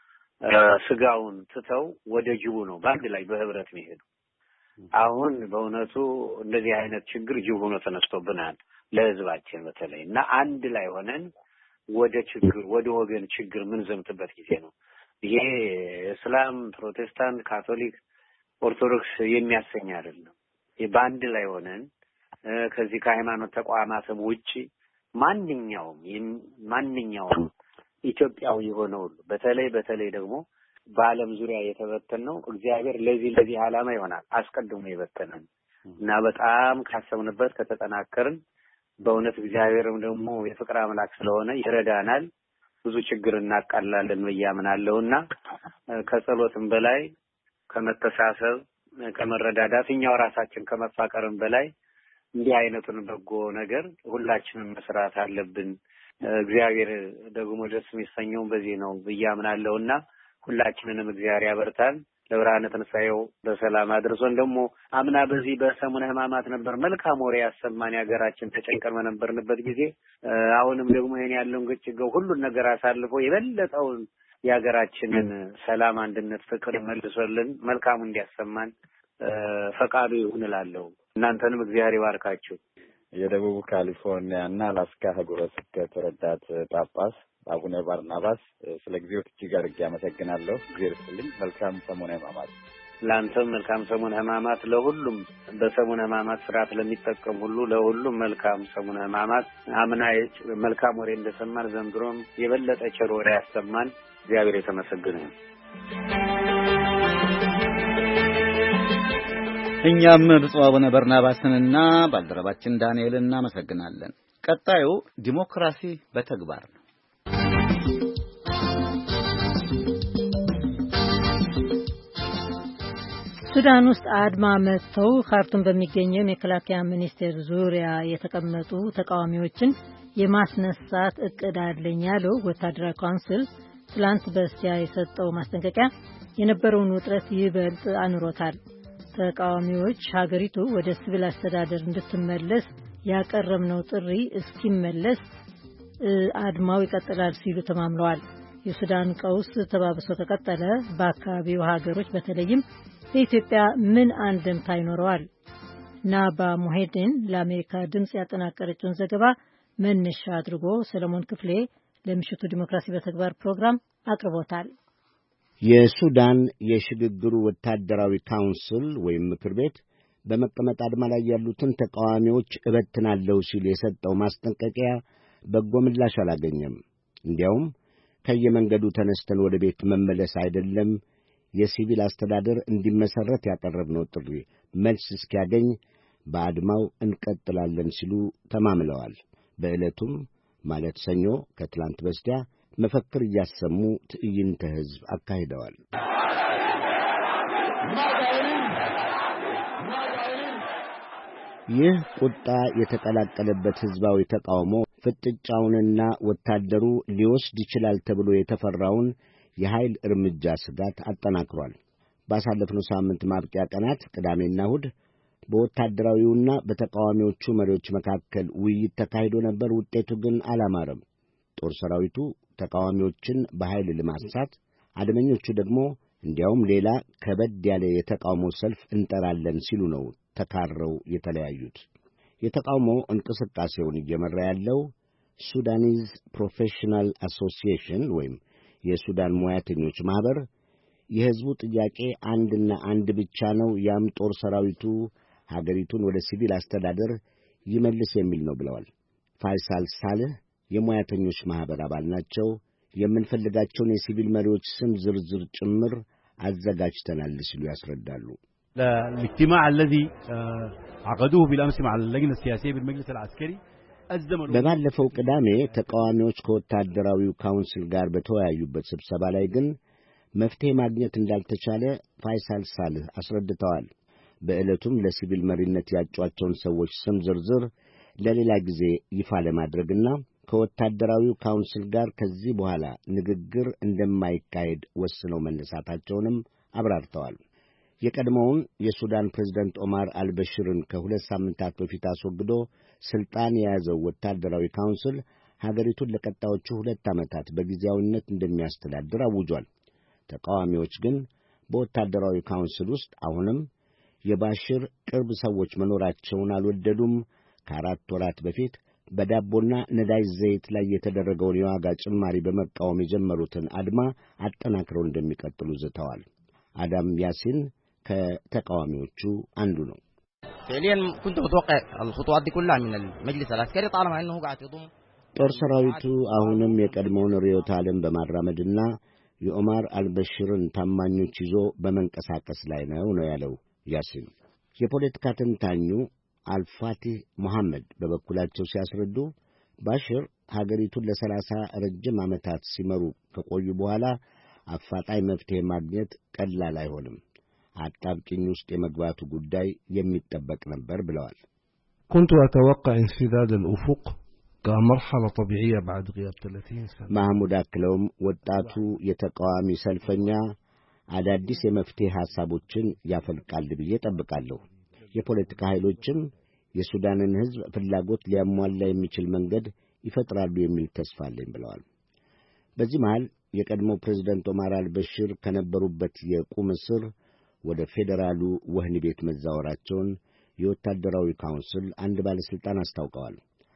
ስጋውን ትተው ወደ ጅቡ ነው በአንድ ላይ በህብረት የሚሄዱ። አሁን በእውነቱ እንደዚህ አይነት ችግር ጅብ ሆኖ ተነስቶብናል ለህዝባችን በተለይ እና አንድ ላይ ሆነን ወደ ችግር ወደ ወገን ችግር ምን ዘምትበት ጊዜ ነው። ይሄ እስላም፣ ፕሮቴስታንት፣ ካቶሊክ፣ ኦርቶዶክስ የሚያሰኝ አይደለም። በአንድ ላይ ሆነን ከዚህ ከሃይማኖት ተቋማትም ውጪ ማንኛውም ማንኛውም ኢትዮጵያዊ የሆነው በተለይ በተለይ ደግሞ በዓለም ዙሪያ የተበተነው እግዚአብሔር ለዚህ ለዚህ ዓላማ ይሆናል አስቀድሞ የበተነን እና በጣም ካሰብንበት ከተጠናከርን በእውነት እግዚአብሔርም ደግሞ የፍቅር አምላክ ስለሆነ ይረዳናል። ብዙ ችግር እናቃላለን በያምናለውና ከጸሎትም በላይ ከመተሳሰብ ከመረዳዳት እኛው ራሳችን ከመፋቀርም በላይ እንዲህ አይነቱን በጎ ነገር ሁላችንም መስራት አለብን። እግዚአብሔር ደግሞ ደስ የሚሰኘው በዚህ ነው በያምናለውና ሁላችንንም እግዚአብሔር ያበርታል። ለብርሃነ ትንሣኤው በሰላም አድርሶን ደግሞ አምና በዚህ በሰሙነ ሕማማት ነበር መልካም ወሬ ያሰማን ያገራችን ተጨንቀን በነበርንበት ጊዜ አሁንም ደግሞ ይሄን ያለውን ግጭገው ሁሉን ነገር አሳልፎ የበለጠውን ያገራችንን ሰላም፣ አንድነት፣ ፍቅር መልሶልን መልካሙ እንዲያሰማን ፈቃዱ ይሁን እላለሁ። እናንተንም እግዚአብሔር ይባርካችሁ። የደቡብ ካሊፎርኒያ እና አላስካ ሀገረ ስብከት ረዳት ጳጳስ አቡነ ባርናባስ ስለ ጊዜው እጅግ አድርጌ አመሰግናለሁ። እግዚአብሔር ይስጥልኝ። መልካም ሰሙነ ሕማማት። ላንተም መልካም ሰሙነ ሕማማት። ለሁሉም በሰሙነ ሕማማት ስርዓት ለሚጠቀም ሁሉ ለሁሉም መልካም ሰሙነ ሕማማት። አምና መልካም ወሬ እንደሰማን ዘንድሮም የበለጠ ቸር ወሬ ያሰማን። እግዚአብሔር የተመሰገነ ይሁን። እኛም ብፁዕ አቡነ በርናባስንና ባልደረባችን ዳንኤልን እናመሰግናለን። ቀጣዩ ዲሞክራሲ በተግባር ነው። ሱዳን ውስጥ አድማ መጥተው ካርቱም በሚገኘው የመከላከያ ሚኒስቴር ዙሪያ የተቀመጡ ተቃዋሚዎችን የማስነሳት እቅድ አለኝ ያለው ወታደራዊ ካውንስል ትላንት በስቲያ የሰጠው ማስጠንቀቂያ የነበረውን ውጥረት ይበልጥ አኑሮታል። ተቃዋሚዎች ሀገሪቱ ወደ ሲቪል አስተዳደር እንድትመለስ ያቀረብነው ጥሪ እስኪመለስ አድማው ይቀጥላል ሲሉ ተማምለዋል። የሱዳን ቀውስ ተባብሶ ከቀጠለ በአካባቢው ሀገሮች በተለይም በኢትዮጵያ ምን አንድምታ ይኖረዋል? ናባ ሙሄዲን ለአሜሪካ ድምፅ ያጠናቀረችውን ዘገባ መነሻ አድርጎ ሰለሞን ክፍሌ ለምሽቱ ዲሞክራሲ በተግባር ፕሮግራም አቅርቦታል። የሱዳን የሽግግሩ ወታደራዊ ካውንስል ወይም ምክር ቤት በመቀመጥ አድማ ላይ ያሉትን ተቃዋሚዎች እበትናለሁ ሲል የሰጠው ማስጠንቀቂያ በጎ ምላሽ አላገኘም። እንዲያውም ከየመንገዱ ተነስተን ወደ ቤት መመለስ አይደለም የሲቪል አስተዳደር እንዲመሰረት ያቀረብነው ጥሪ መልስ እስኪያገኝ በአድማው እንቀጥላለን ሲሉ ተማምለዋል። በዕለቱም ማለት ሰኞ ከትላንት በስቲያ መፈክር እያሰሙ ትዕይንተ ሕዝብ አካሂደዋል። ይህ ቁጣ የተቀላቀለበት ሕዝባዊ ተቃውሞ ፍጥጫውንና ወታደሩ ሊወስድ ይችላል ተብሎ የተፈራውን የኃይል እርምጃ ስጋት አጠናክሯል። ባሳለፍነው ሳምንት ማብቂያ ቀናት ቅዳሜና እሁድ በወታደራዊውና በተቃዋሚዎቹ መሪዎች መካከል ውይይት ተካሂዶ ነበር። ውጤቱ ግን አላማረም። ጦር ሰራዊቱ ተቃዋሚዎችን በኃይል ለማሳት፣ አድመኞቹ ደግሞ እንዲያውም ሌላ ከበድ ያለ የተቃውሞ ሰልፍ እንጠራለን ሲሉ ነው ተካረው የተለያዩት። የተቃውሞ እንቅስቃሴውን እየመራ ያለው ሱዳኒዝ ፕሮፌሽናል አሶሲዬሽን ወይም የሱዳን ሙያተኞች ማኅበር የሕዝቡ ጥያቄ አንድና አንድ ብቻ ነው፣ ያም ጦር ሰራዊቱ ሀገሪቱን ወደ ሲቪል አስተዳደር ይመልስ የሚል ነው ብለዋል። ፋይሳል ሳልህ የሙያተኞች ማኅበር አባል ናቸው። የምንፈልጋቸውን የሲቪል መሪዎች ስም ዝርዝር ጭምር አዘጋጅተናል ሲሉ ያስረዳሉ። الاجتماع الذي عقدوه بالأمس مع اللجنة السياسية بالمجلس العسكري በባለፈው ቅዳሜ ተቃዋሚዎች ከወታደራዊው ካውንስል ጋር በተወያዩበት ስብሰባ ላይ ግን መፍትሄ ማግኘት እንዳልተቻለ ፋይሳል ሳልህ አስረድተዋል። በዕለቱም ለሲቪል መሪነት ያጯቸውን ሰዎች ስም ዝርዝር ለሌላ ጊዜ ይፋ ለማድረግና ከወታደራዊው ካውንስል ጋር ከዚህ በኋላ ንግግር እንደማይካሄድ ወስነው መነሳታቸውንም አብራርተዋል። የቀድሞውን የሱዳን ፕሬዝዳንት ኦማር አልበሽርን ከሁለት ሳምንታት በፊት አስወግዶ ስልጣን የያዘው ወታደራዊ ካውንስል ሀገሪቱን ለቀጣዮቹ ሁለት ዓመታት በጊዜያዊነት እንደሚያስተዳድር አውጇል። ተቃዋሚዎች ግን በወታደራዊ ካውንስል ውስጥ አሁንም የባሽር ቅርብ ሰዎች መኖራቸውን አልወደዱም። ከአራት ወራት በፊት በዳቦና ነዳጅ ዘይት ላይ የተደረገውን የዋጋ ጭማሪ በመቃወም የጀመሩትን አድማ አጠናክረው እንደሚቀጥሉ ዝተዋል። አዳም ያሲን ከተቃዋሚዎቹ አንዱ ነው። فعليا كنت متوقع الخطوات دي كلها من المجلس العسكري طالما انه قاعد يضم ጦር ሰራዊቱ አሁንም የቀድሞውን ርዕዮተ ዓለም በማራመድና የኦማር አልበሽርን ታማኞች ይዞ በመንቀሳቀስ ላይ ነው ነው ያለው ያሲን። የፖለቲካ ተንታኙ አልፋቲህ መሐመድ በበኩላቸው ሲያስረዱ ባሽር ሀገሪቱን ለሰላሳ ረጅም ዓመታት ሲመሩ ከቆዩ በኋላ አፋጣኝ መፍትሄ ማግኘት ቀላል አይሆንም። አጣብቂኝ ውስጥ የመግባቱ ጉዳይ የሚጠበቅ ነበር ብለዋል። كنت أتوقع انسداد الأفق كمرحلة طبيعية بعد غياب ثلاثين سنة ማህሙድ አክለውም ወጣቱ የተቃዋሚ ሰልፈኛ አዳዲስ የመፍትሄ ሐሳቦችን ያፈልቃል ብዬ ጠብቃለሁ። የፖለቲካ ኃይሎችም የሱዳንን ሕዝብ ፍላጎት ሊያሟላ የሚችል መንገድ ይፈጥራሉ የሚል ተስፋ አለኝ ብለዋል። በዚህ መሃል የቀድሞ ፕሬዝዳንት ኦማር አልበሽር ከነበሩበት የቁም እስር ወደ ፌዴራሉ ወህኒ ቤት መዛወራቸውን የወታደራዊ ካውንስል አንድ ባለሥልጣን አስታውቀዋል።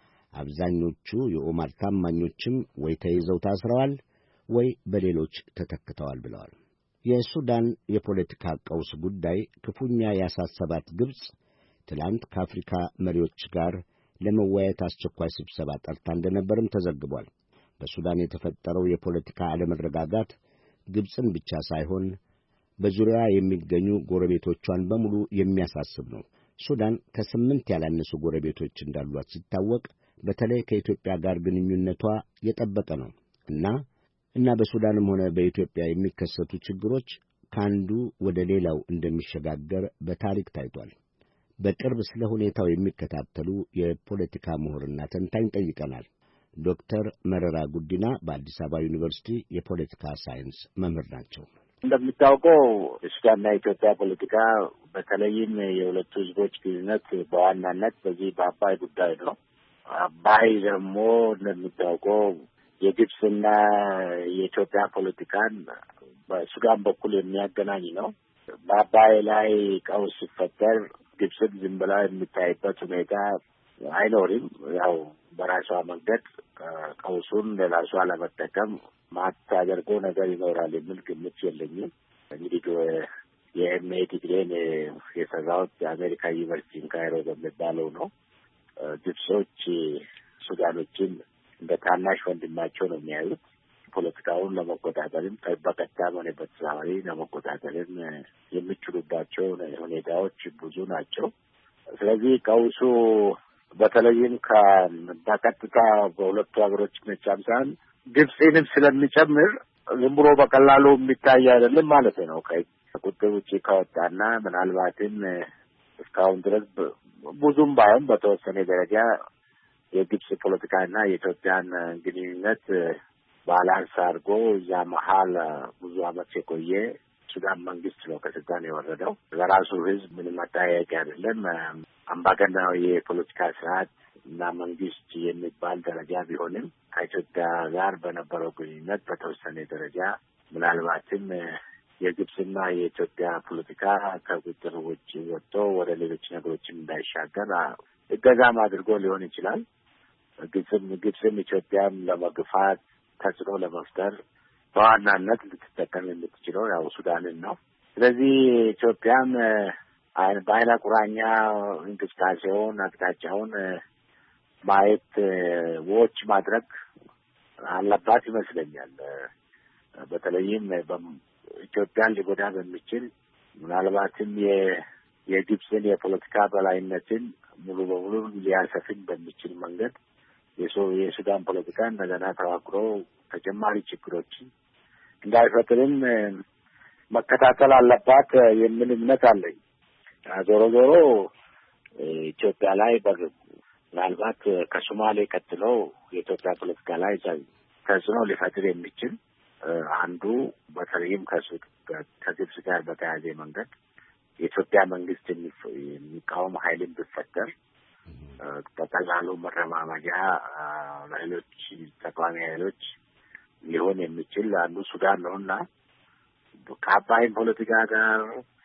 አብዛኞቹ የኦማር ታማኞችም ወይ ተይዘው ታስረዋል ወይ በሌሎች ተተክተዋል ብለዋል። የሱዳን የፖለቲካ ቀውስ ጉዳይ ክፉኛ ያሳሰባት ግብጽ ትላንት ከአፍሪካ መሪዎች ጋር ለመወያየት አስቸኳይ ስብሰባ ጠርታ እንደነበርም ተዘግቧል። በሱዳን የተፈጠረው የፖለቲካ አለመረጋጋት ግብጽን ብቻ ሳይሆን በዙሪያዋ የሚገኙ ጎረቤቶቿን በሙሉ የሚያሳስብ ነው። ሱዳን ከስምንት ያላነሱ ጎረቤቶች እንዳሏት ሲታወቅ በተለይ ከኢትዮጵያ ጋር ግንኙነቷ የጠበቀ ነው እና እና በሱዳንም ሆነ በኢትዮጵያ የሚከሰቱ ችግሮች ከአንዱ ወደ ሌላው እንደሚሸጋገር በታሪክ ታይቷል። በቅርብ ስለ ሁኔታው የሚከታተሉ የፖለቲካ ምሁርና ተንታኝ ጠይቀናል። ዶክተር መረራ ጉዲና በአዲስ አበባ ዩኒቨርሲቲ የፖለቲካ ሳይንስ መምህር ናቸው። እንደሚታወቀው የሱዳንና የኢትዮጵያ ፖለቲካ በተለይም የሁለቱ ሕዝቦች ግንኙነት በዋናነት በዚህ በአባይ ጉዳይ ነው። አባይ ደግሞ እንደሚታወቀው የግብጽና የኢትዮጵያ ፖለቲካን በሱዳን በኩል የሚያገናኝ ነው። በአባይ ላይ ቀውስ ሲፈጠር ግብጽን ዝም ብላ የሚታይበት ሁኔታ አይኖርም። ያው በራሷ መንገድ ቀውሱን ለራሷ ለመጠቀም ማታደርገው ነገር ይኖራል የሚል ግምት የለኝም። እንግዲህ የኤምኤ ዲግሪን የሰራሁት የአሜሪካ ዩኒቨርሲቲ ካይሮ በሚባለው ነው። ግብጾች ሱዳኖችን እንደ ታናሽ ወንድማቸው ነው የሚያዩት። ፖለቲካውን ለመቆጣጠርም በቀጥታም ሆነ በተዘዋዋሪ ለመቆጣጠርም የሚችሉባቸው ሁኔታዎች ብዙ ናቸው። ስለዚህ ቀውሱ በተለይም በቀጥታ በሁለቱ ሀገሮች ብቻም ሳይሆን ግብጽንም ስለሚጨምር ዝም ብሎ በቀላሉ የሚታይ አይደለም ማለት ነው። ከቁጥጥር ውጭ ከወጣና ምናልባትም እስካሁን ድረስ ብዙም ባይሆን በተወሰነ ደረጃ የግብጽ ፖለቲካና የኢትዮጵያን ግንኙነት ባላንስ አድርጎ እዛ መሀል ብዙ አመት የቆየ ሱዳን መንግስት ነው ከስልጣን የወረደው። ለራሱ ህዝብ ምንም አጠያያቂ አይደለም። አምባገነናዊ የፖለቲካ ስርዓት እና መንግስት የሚባል ደረጃ ቢሆንም ከኢትዮጵያ ጋር በነበረው ግንኙነት በተወሰነ ደረጃ ምናልባትም የግብጽና የኢትዮጵያ ፖለቲካ ከቁጥጥር ውጭ ወጥቶ ወደ ሌሎች ነገሮችም እንዳይሻገር እገዛም አድርጎ ሊሆን ይችላል። ግብጽም ግብጽም ኢትዮጵያን ለመግፋት ተጽዕኖ ለመፍጠር በዋናነት ልትጠቀም የምትችለው ያው ሱዳንን ነው። ስለዚህ ኢትዮጵያም በአይነ ቁራኛ እንቅስቃሴውን አቅጣጫውን ማየት ዎች ማድረግ አለባት ይመስለኛል። በተለይም ኢትዮጵያን ሊጎዳ በሚችል ምናልባትም የግብጽን የፖለቲካ በላይነትን ሙሉ በሙሉ ሊያሰፍን በሚችል መንገድ የሱዳን ፖለቲካ እንደገና ተዋቅሮ ተጨማሪ ችግሮችን እንዳይፈጥርም መከታተል አለባት የሚል እምነት አለኝ። ዞሮ ዞሮ ኢትዮጵያ ላይ ምናልባት ከሶማሌ ቀጥሎ የኢትዮጵያ ፖለቲካ ላይ ተጽዕኖ ሊፈጥር የሚችል አንዱ በተለይም ከግብጽ ጋር በተያያዘ መንገድ የኢትዮጵያ መንግስት የሚቃወም ኃይልን ቢፈጠር በቀላሉ መረማመጃ ለሌሎች ተቃዋሚ ኃይሎች ሊሆን የሚችል አንዱ ሱዳን ነውና ከአባይም ፖለቲካ ጋር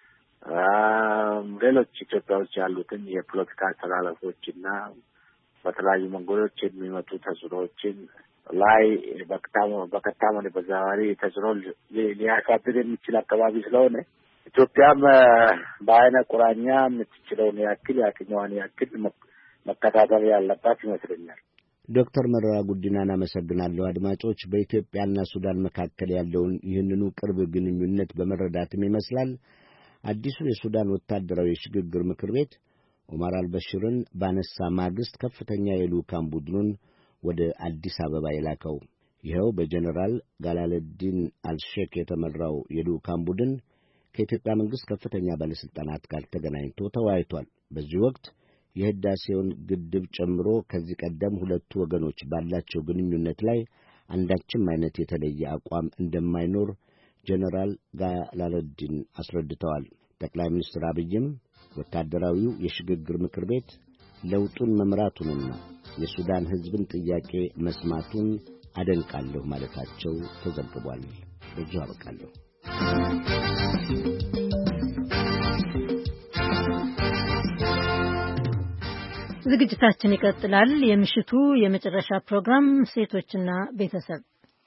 ሌሎች ኢትዮጵያ ውስጥ ያሉትን የፖለቲካ አስተላለፎችና በተለያዩ መንገዶች የሚመጡ ተጽዕኖዎችን ላይ በቀጥታም ሆነ በተዘዋዋሪ ተጽዕኖ ሊያሳድር የሚችል አካባቢ ስለሆነ ኢትዮጵያም በአይነ ቁራኛ የምትችለውን ያክል ያቅኛዋን ያክል መከታተል ያለባት ይመስለኛል። ዶክተር መረራ ጉዲናን አመሰግናለሁ። አድማጮች፣ በኢትዮጵያና ሱዳን መካከል ያለውን ይህንኑ ቅርብ ግንኙነት በመረዳትም ይመስላል አዲሱ የሱዳን ወታደራዊ የሽግግር ምክር ቤት ኦማር አልበሽርን ባነሳ ማግስት ከፍተኛ የልዑካን ቡድኑን ወደ አዲስ አበባ የላከው። ይኸው በጀነራል ጋላለዲን አልሼክ የተመራው የልዑካን ቡድን ከኢትዮጵያ መንግሥት ከፍተኛ ባለሥልጣናት ጋር ተገናኝቶ ተወያይቷል። በዚህ ወቅት የህዳሴውን ግድብ ጨምሮ ከዚህ ቀደም ሁለቱ ወገኖች ባላቸው ግንኙነት ላይ አንዳችም አይነት የተለየ አቋም እንደማይኖር ጀነራል ጋላለዲን አስረድተዋል። ጠቅላይ ሚኒስትር አብይም ወታደራዊው የሽግግር ምክር ቤት ለውጡን መምራቱንና የሱዳን ሕዝብን ጥያቄ መስማቱን አደንቃለሁ ማለታቸው ተዘግቧል። በዚሁ አበቃለሁ። ዝግጅታችን ይቀጥላል። የምሽቱ የመጨረሻ ፕሮግራም ሴቶችና ቤተሰብ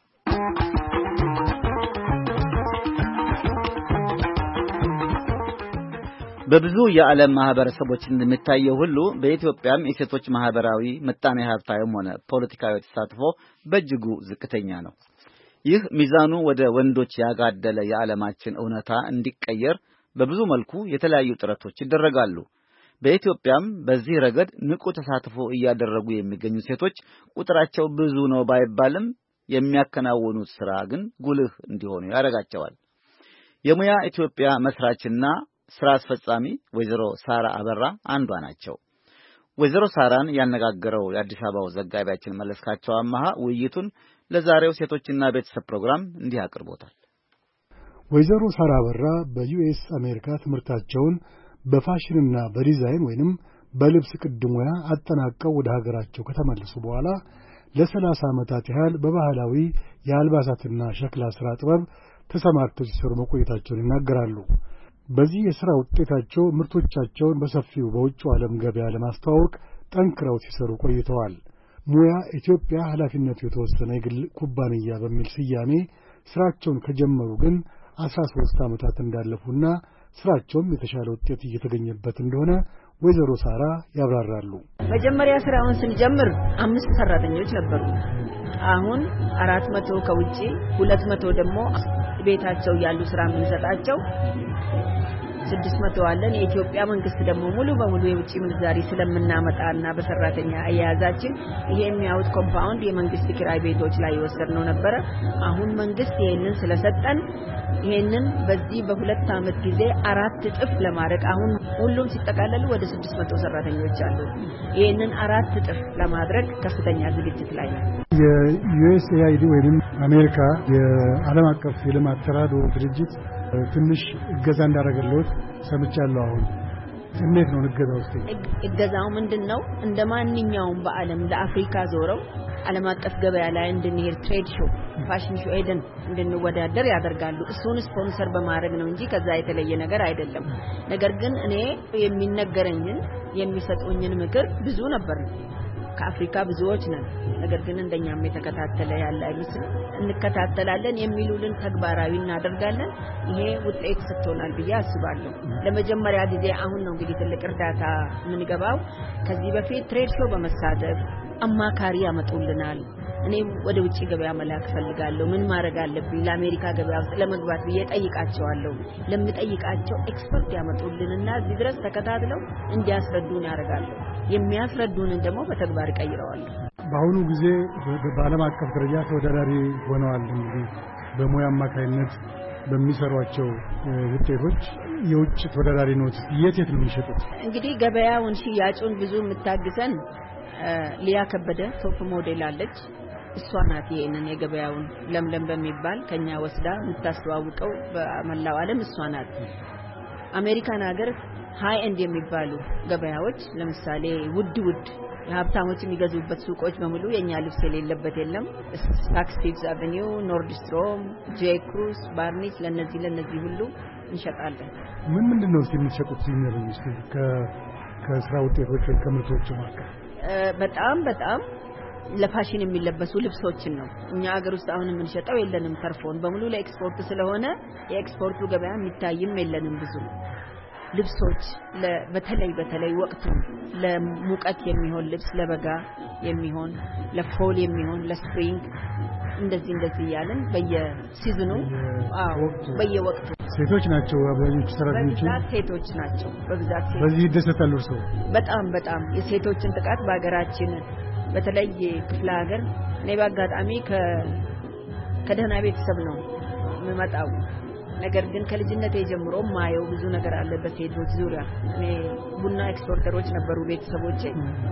በብዙ የዓለም ማህበረሰቦች እንደሚታየው ሁሉ በኢትዮጵያም የሴቶች ማህበራዊ ምጣኔ ሀብታዊም ሆነ ፖለቲካዊ ተሳትፎ በእጅጉ ዝቅተኛ ነው። ይህ ሚዛኑ ወደ ወንዶች ያጋደለ የዓለማችን እውነታ እንዲቀየር በብዙ መልኩ የተለያዩ ጥረቶች ይደረጋሉ። በኢትዮጵያም በዚህ ረገድ ንቁ ተሳትፎ እያደረጉ የሚገኙ ሴቶች ቁጥራቸው ብዙ ነው ባይባልም የሚያከናውኑት ሥራ ግን ጉልህ እንዲሆኑ ያደርጋቸዋል። የሙያ ኢትዮጵያ መስራችና ስራ አስፈጻሚ ወይዘሮ ሳራ አበራ አንዷ ናቸው። ወይዘሮ ሳራን ያነጋገረው የአዲስ አበባው ዘጋቢያችን መለስካቸው አማሃ ውይይቱን ለዛሬው ሴቶችና ቤተሰብ ፕሮግራም እንዲህ አቅርቦታል። ወይዘሮ ሳራ አበራ በዩኤስ አሜሪካ ትምህርታቸውን በፋሽንና በዲዛይን ወይንም በልብስ ቅድ ሙያ አጠናቀው ወደ ሀገራቸው ከተመለሱ በኋላ ለሰላሳ ዓመታት ያህል በባህላዊ የአልባሳትና ሸክላ ሥራ ጥበብ ተሰማርተው ሲሰሩ መቆየታቸውን ይናገራሉ። በዚህ የሥራ ውጤታቸው ምርቶቻቸውን በሰፊው በውጭው ዓለም ገበያ ለማስተዋወቅ ጠንክረው ሲሰሩ ቆይተዋል። ሙያ ኢትዮጵያ ኃላፊነቱ የተወሰነ የግል ኩባንያ በሚል ስያሜ ሥራቸውን ከጀመሩ ግን አስራ ሦስት ዓመታት እንዳለፉና ሥራቸውም የተሻለ ውጤት እየተገኘበት እንደሆነ ወይዘሮ ሳራ ያብራራሉ። መጀመሪያ ስራውን ስንጀምር አምስት ሰራተኞች ነበሩ። አሁን አራት መቶ ከውጪ ሁለት መቶ ደግሞ ቤታቸው ያሉ ስራ የምንሰጣቸው ስድስት መቶ አለን። የኢትዮጵያ መንግስት ደግሞ ሙሉ በሙሉ የውጪ ምንዛሪ ስለምናመጣና በሰራተኛ አያያዛችን ይሄ የሚያውት ኮምፓውንድ የመንግስት ኪራይ ቤቶች ላይ ወሰድነው ነበር። አሁን መንግስት ይሄንን ስለሰጠን ይሄንን በዚህ በሁለት ዓመት ጊዜ አራት እጥፍ ለማድረግ አሁን ሁሉም ሲጠቃለሉ ወደ ስድስት መቶ ሰራተኞች አሉ። ይሄንን አራት እጥፍ ለማድረግ ከፍተኛ ዝግጅት ላይ ነው። የዩኤስኤአይዲ ወይንም አሜሪካ የዓለም አቀፍ የልማት ተራድኦ ድርጅት ትንሽ እገዛ እንዳደረገለት ሰምቻለሁ። አሁን እንዴት ነው እገዛው? እስቲ እገዛው ምንድነው? እንደማንኛውም በአለም ለአፍሪካ ዞረው ዓለም አቀፍ ገበያ ላይ እንድንሄድ ትሬድ ሾው ፋሽን ሾው ሄደን እንድንወዳደር ያደርጋሉ። እሱን ስፖንሰር በማድረግ ነው እንጂ ከዛ የተለየ ነገር አይደለም። ነገር ግን እኔ የሚነገረኝን የሚሰጡኝን ምክር ብዙ ነበር። ከአፍሪካ ብዙዎች ነን። ነገር ግን እንደኛም የተከታተለ ያለ አይመስል እንከታተላለን የሚሉልን ተግባራዊ እናደርጋለን። ይሄ ውጤት ሰጥቶናል ብዬ አስባለሁ። ለመጀመሪያ ጊዜ አሁን ነው እንግዲህ ትልቅ እርዳታ ምን ገባው። ከዚህ በፊት ትሬድ ሾው በመሳተፍ አማካሪ ያመጡልናል። እኔ ወደ ውጪ ገበያ መላክ ፈልጋለሁ፣ ምን ማድረግ አለብኝ ለአሜሪካ ገበያ ውስጥ ለመግባት ብዬ ጠይቃቸዋለሁ። ለምጠይቃቸው ኤክስፐርት ያመጡልንና እዚህ ድረስ ተከታትለው እንዲያስረዱን ያደርጋሉ። የሚያስረዱንን ደግሞ በተግባር ቀይረዋል። በአሁኑ ጊዜ በዓለም አቀፍ ደረጃ ተወዳዳሪ ሆነዋል። እንግዲህ በሙያ አማካይነት በሚሰሯቸው ውጤቶች የውጭ ተወዳዳሪ ነው። የት የት ነው የሚሸጡት? እንግዲህ ገበያውን ሽያጩን ብዙ የምታግዘን ሊያ ከበደ ቶፕ ሞዴል አለች። እሷ ናት ይሄንን የገበያውን ለምለም በሚባል ከኛ ወስዳ የምታስተዋውቀው በመላው ዓለም እሷ ናት። አሜሪካን ሀገር ሃይ ኤንድ የሚባሉ ገበያዎች ለምሳሌ ውድ ውድ የሀብታሞች የሚገዙበት ሱቆች በሙሉ የኛ ልብስ የሌለበት የለም። ስታክስቲቭስ አቨኒው፣ ኖርድስትሮም፣ ጄ ክሩስ፣ ባርኒስ ለነዚህ ለነዚህ ሁሉ እንሸጣለን። ምን ምንድነው የሚሸጡት? ሲነሩኝ እስቲ ከስራ ውጤቶች ከምርቶች ማለት በጣም በጣም ለፋሽን የሚለበሱ ልብሶችን ነው። እኛ ሀገር ውስጥ አሁን የምንሸጠው የለንም። ተርፎን በሙሉ ለኤክስፖርት ስለሆነ የኤክስፖርቱ ገበያ የሚታይም የለንም ብዙ ልብሶች በተለይ በተለይ ወቅቱ ለሙቀት የሚሆን ልብስ፣ ለበጋ የሚሆን፣ ለፎል የሚሆን፣ ለስፕሪንግ እንደዚህ እንደዚህ ያለን በየሲዝኑ አዎ በየወቅቱ ሴቶች ናቸው አብዛኞቹ ሰራተኞች ሴቶች ናቸው በብዛት ሴቶች። በዚህ ይደሰታሉ ሰው በጣም በጣም የሴቶችን ጥቃት በአገራችን በተለይ ክፍለ ሀገር እኔ በአጋጣሚ ከ ከደህና ቤተሰብ ነው የምመጣው። ነገር ግን ከልጅነቴ ጀምሮ ማየው ብዙ ነገር አለ በሴቶች ዙሪያ። እኔ ቡና ኤክስፖርተሮች ነበሩ ቤተሰቦቼ።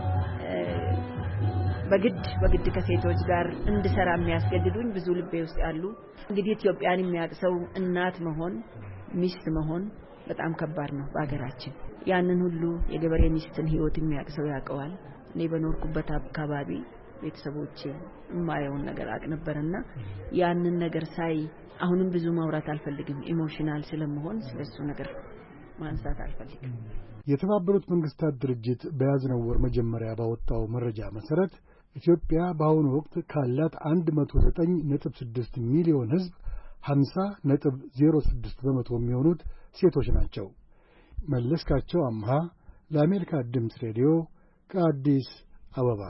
በግድ በግድ ከሴቶች ጋር እንድሰራ የሚያስገድዱኝ ብዙ ልቤ ውስጥ ያሉ። እንግዲህ ኢትዮጵያን የሚያቅሰው እናት መሆን ሚስት መሆን በጣም ከባድ ነው በአገራችን። ያንን ሁሉ የገበሬ ሚስትን ህይወት የሚያቅሰው ያውቀዋል። እኔ በኖርኩበት አካባቢ ቤተሰቦቼ የማየውን ነገር አቅ ነበርና ያንን ነገር ሳይ አሁንም ብዙ ማውራት አልፈልግም። ኢሞሽናል ስለመሆን ስለሱ ነገር ማንሳት አልፈልግም። የተባበሩት መንግስታት ድርጅት በያዝነው ወር መጀመሪያ ባወጣው መረጃ መሰረት ኢትዮጵያ በአሁኑ ወቅት ካላት አንድ መቶ ዘጠኝ ነጥብ ስድስት ሚሊዮን ህዝብ ሃምሳ ነጥብ ዜሮ ስድስት በመቶ የሚሆኑት ሴቶች ናቸው። መለስካቸው አምሃ ለአሜሪካ ድምፅ ሬዲዮ ከአዲስ አበባ።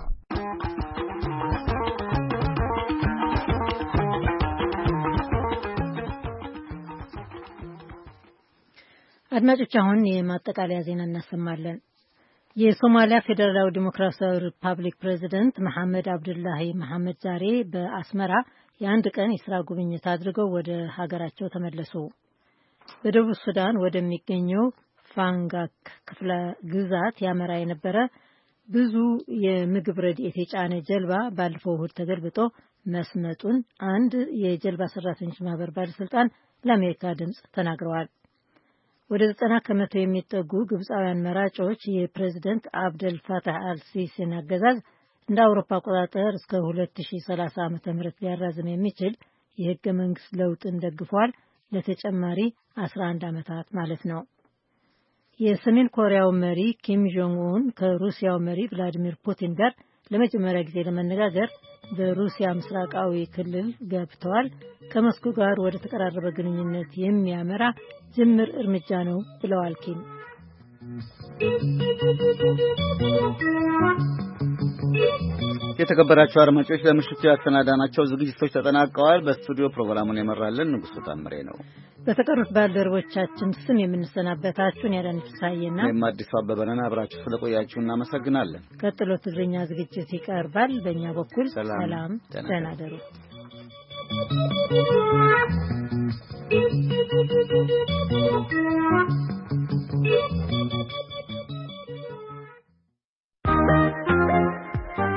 አድማጮች አሁን የማጠቃለያ ዜና እናሰማለን። የሶማሊያ ፌዴራላዊ ዲሞክራሲያዊ ሪፐብሊክ ፕሬዝዳንት መሐመድ አብዱላሂ መሐመድ ዛሬ በአስመራ የአንድ ቀን የሥራ ጉብኝት አድርገው ወደ ሀገራቸው ተመለሱ። በደቡብ ሱዳን ወደሚገኘው ፋንጋክ ክፍለ ግዛት ያመራ የነበረ ብዙ የምግብ ረድኤት የጫነ ጀልባ ባለፈው እሁድ ተገልብጦ መስመጡን አንድ የጀልባ ሰራተኞች ማህበር ባለስልጣን ለአሜሪካ ድምጽ ተናግረዋል። ወደ ዘጠና ከመቶ የሚጠጉ ግብፃውያን መራጮች የፕሬዝዳንት አብደል ፋታህ አልሲሲን አገዛዝ እንደ አውሮፓ አቆጣጠር እስከ ሁለት ሺህ ሰላሳ ዓመተ ምህረት ሊያራዝም የሚችል የህገ መንግስት ለውጥን ደግፏል። ለተጨማሪ አስራ አንድ ዓመታት ማለት ነው። የሰሜን ኮሪያው መሪ ኪም ጆንግ ኡን ከሩሲያው መሪ ቭላዲሚር ፑቲን ጋር ለመጀመሪያ ጊዜ ለመነጋገር በሩሲያ ምስራቃዊ ክልል ገብተዋል። ከሞስኮ ጋር ወደ ተቀራረበ ግንኙነት የሚያመራ ጅምር እርምጃ ነው ብለዋል ኪም። የተከበራችሁ አድማጮች ለምሽቱ ያሰናዳናቸው ዝግጅቶች ተጠናቀዋል። በስቱዲዮ ፕሮግራሙን የመራልን ንጉሱ ታምሬ ነው። በተቀሩት ባልደረቦቻችን ስም የምንሰናበታችሁን ያለን ፍሳዬና የማዲሱ አበበነን አብራችሁ ስለቆያችሁ እናመሰግናለን። ቀጥሎ ትግርኛ ዝግጅት ይቀርባል። በእኛ በኩል ሰላም፣ ደህና ደሩ። Thank you.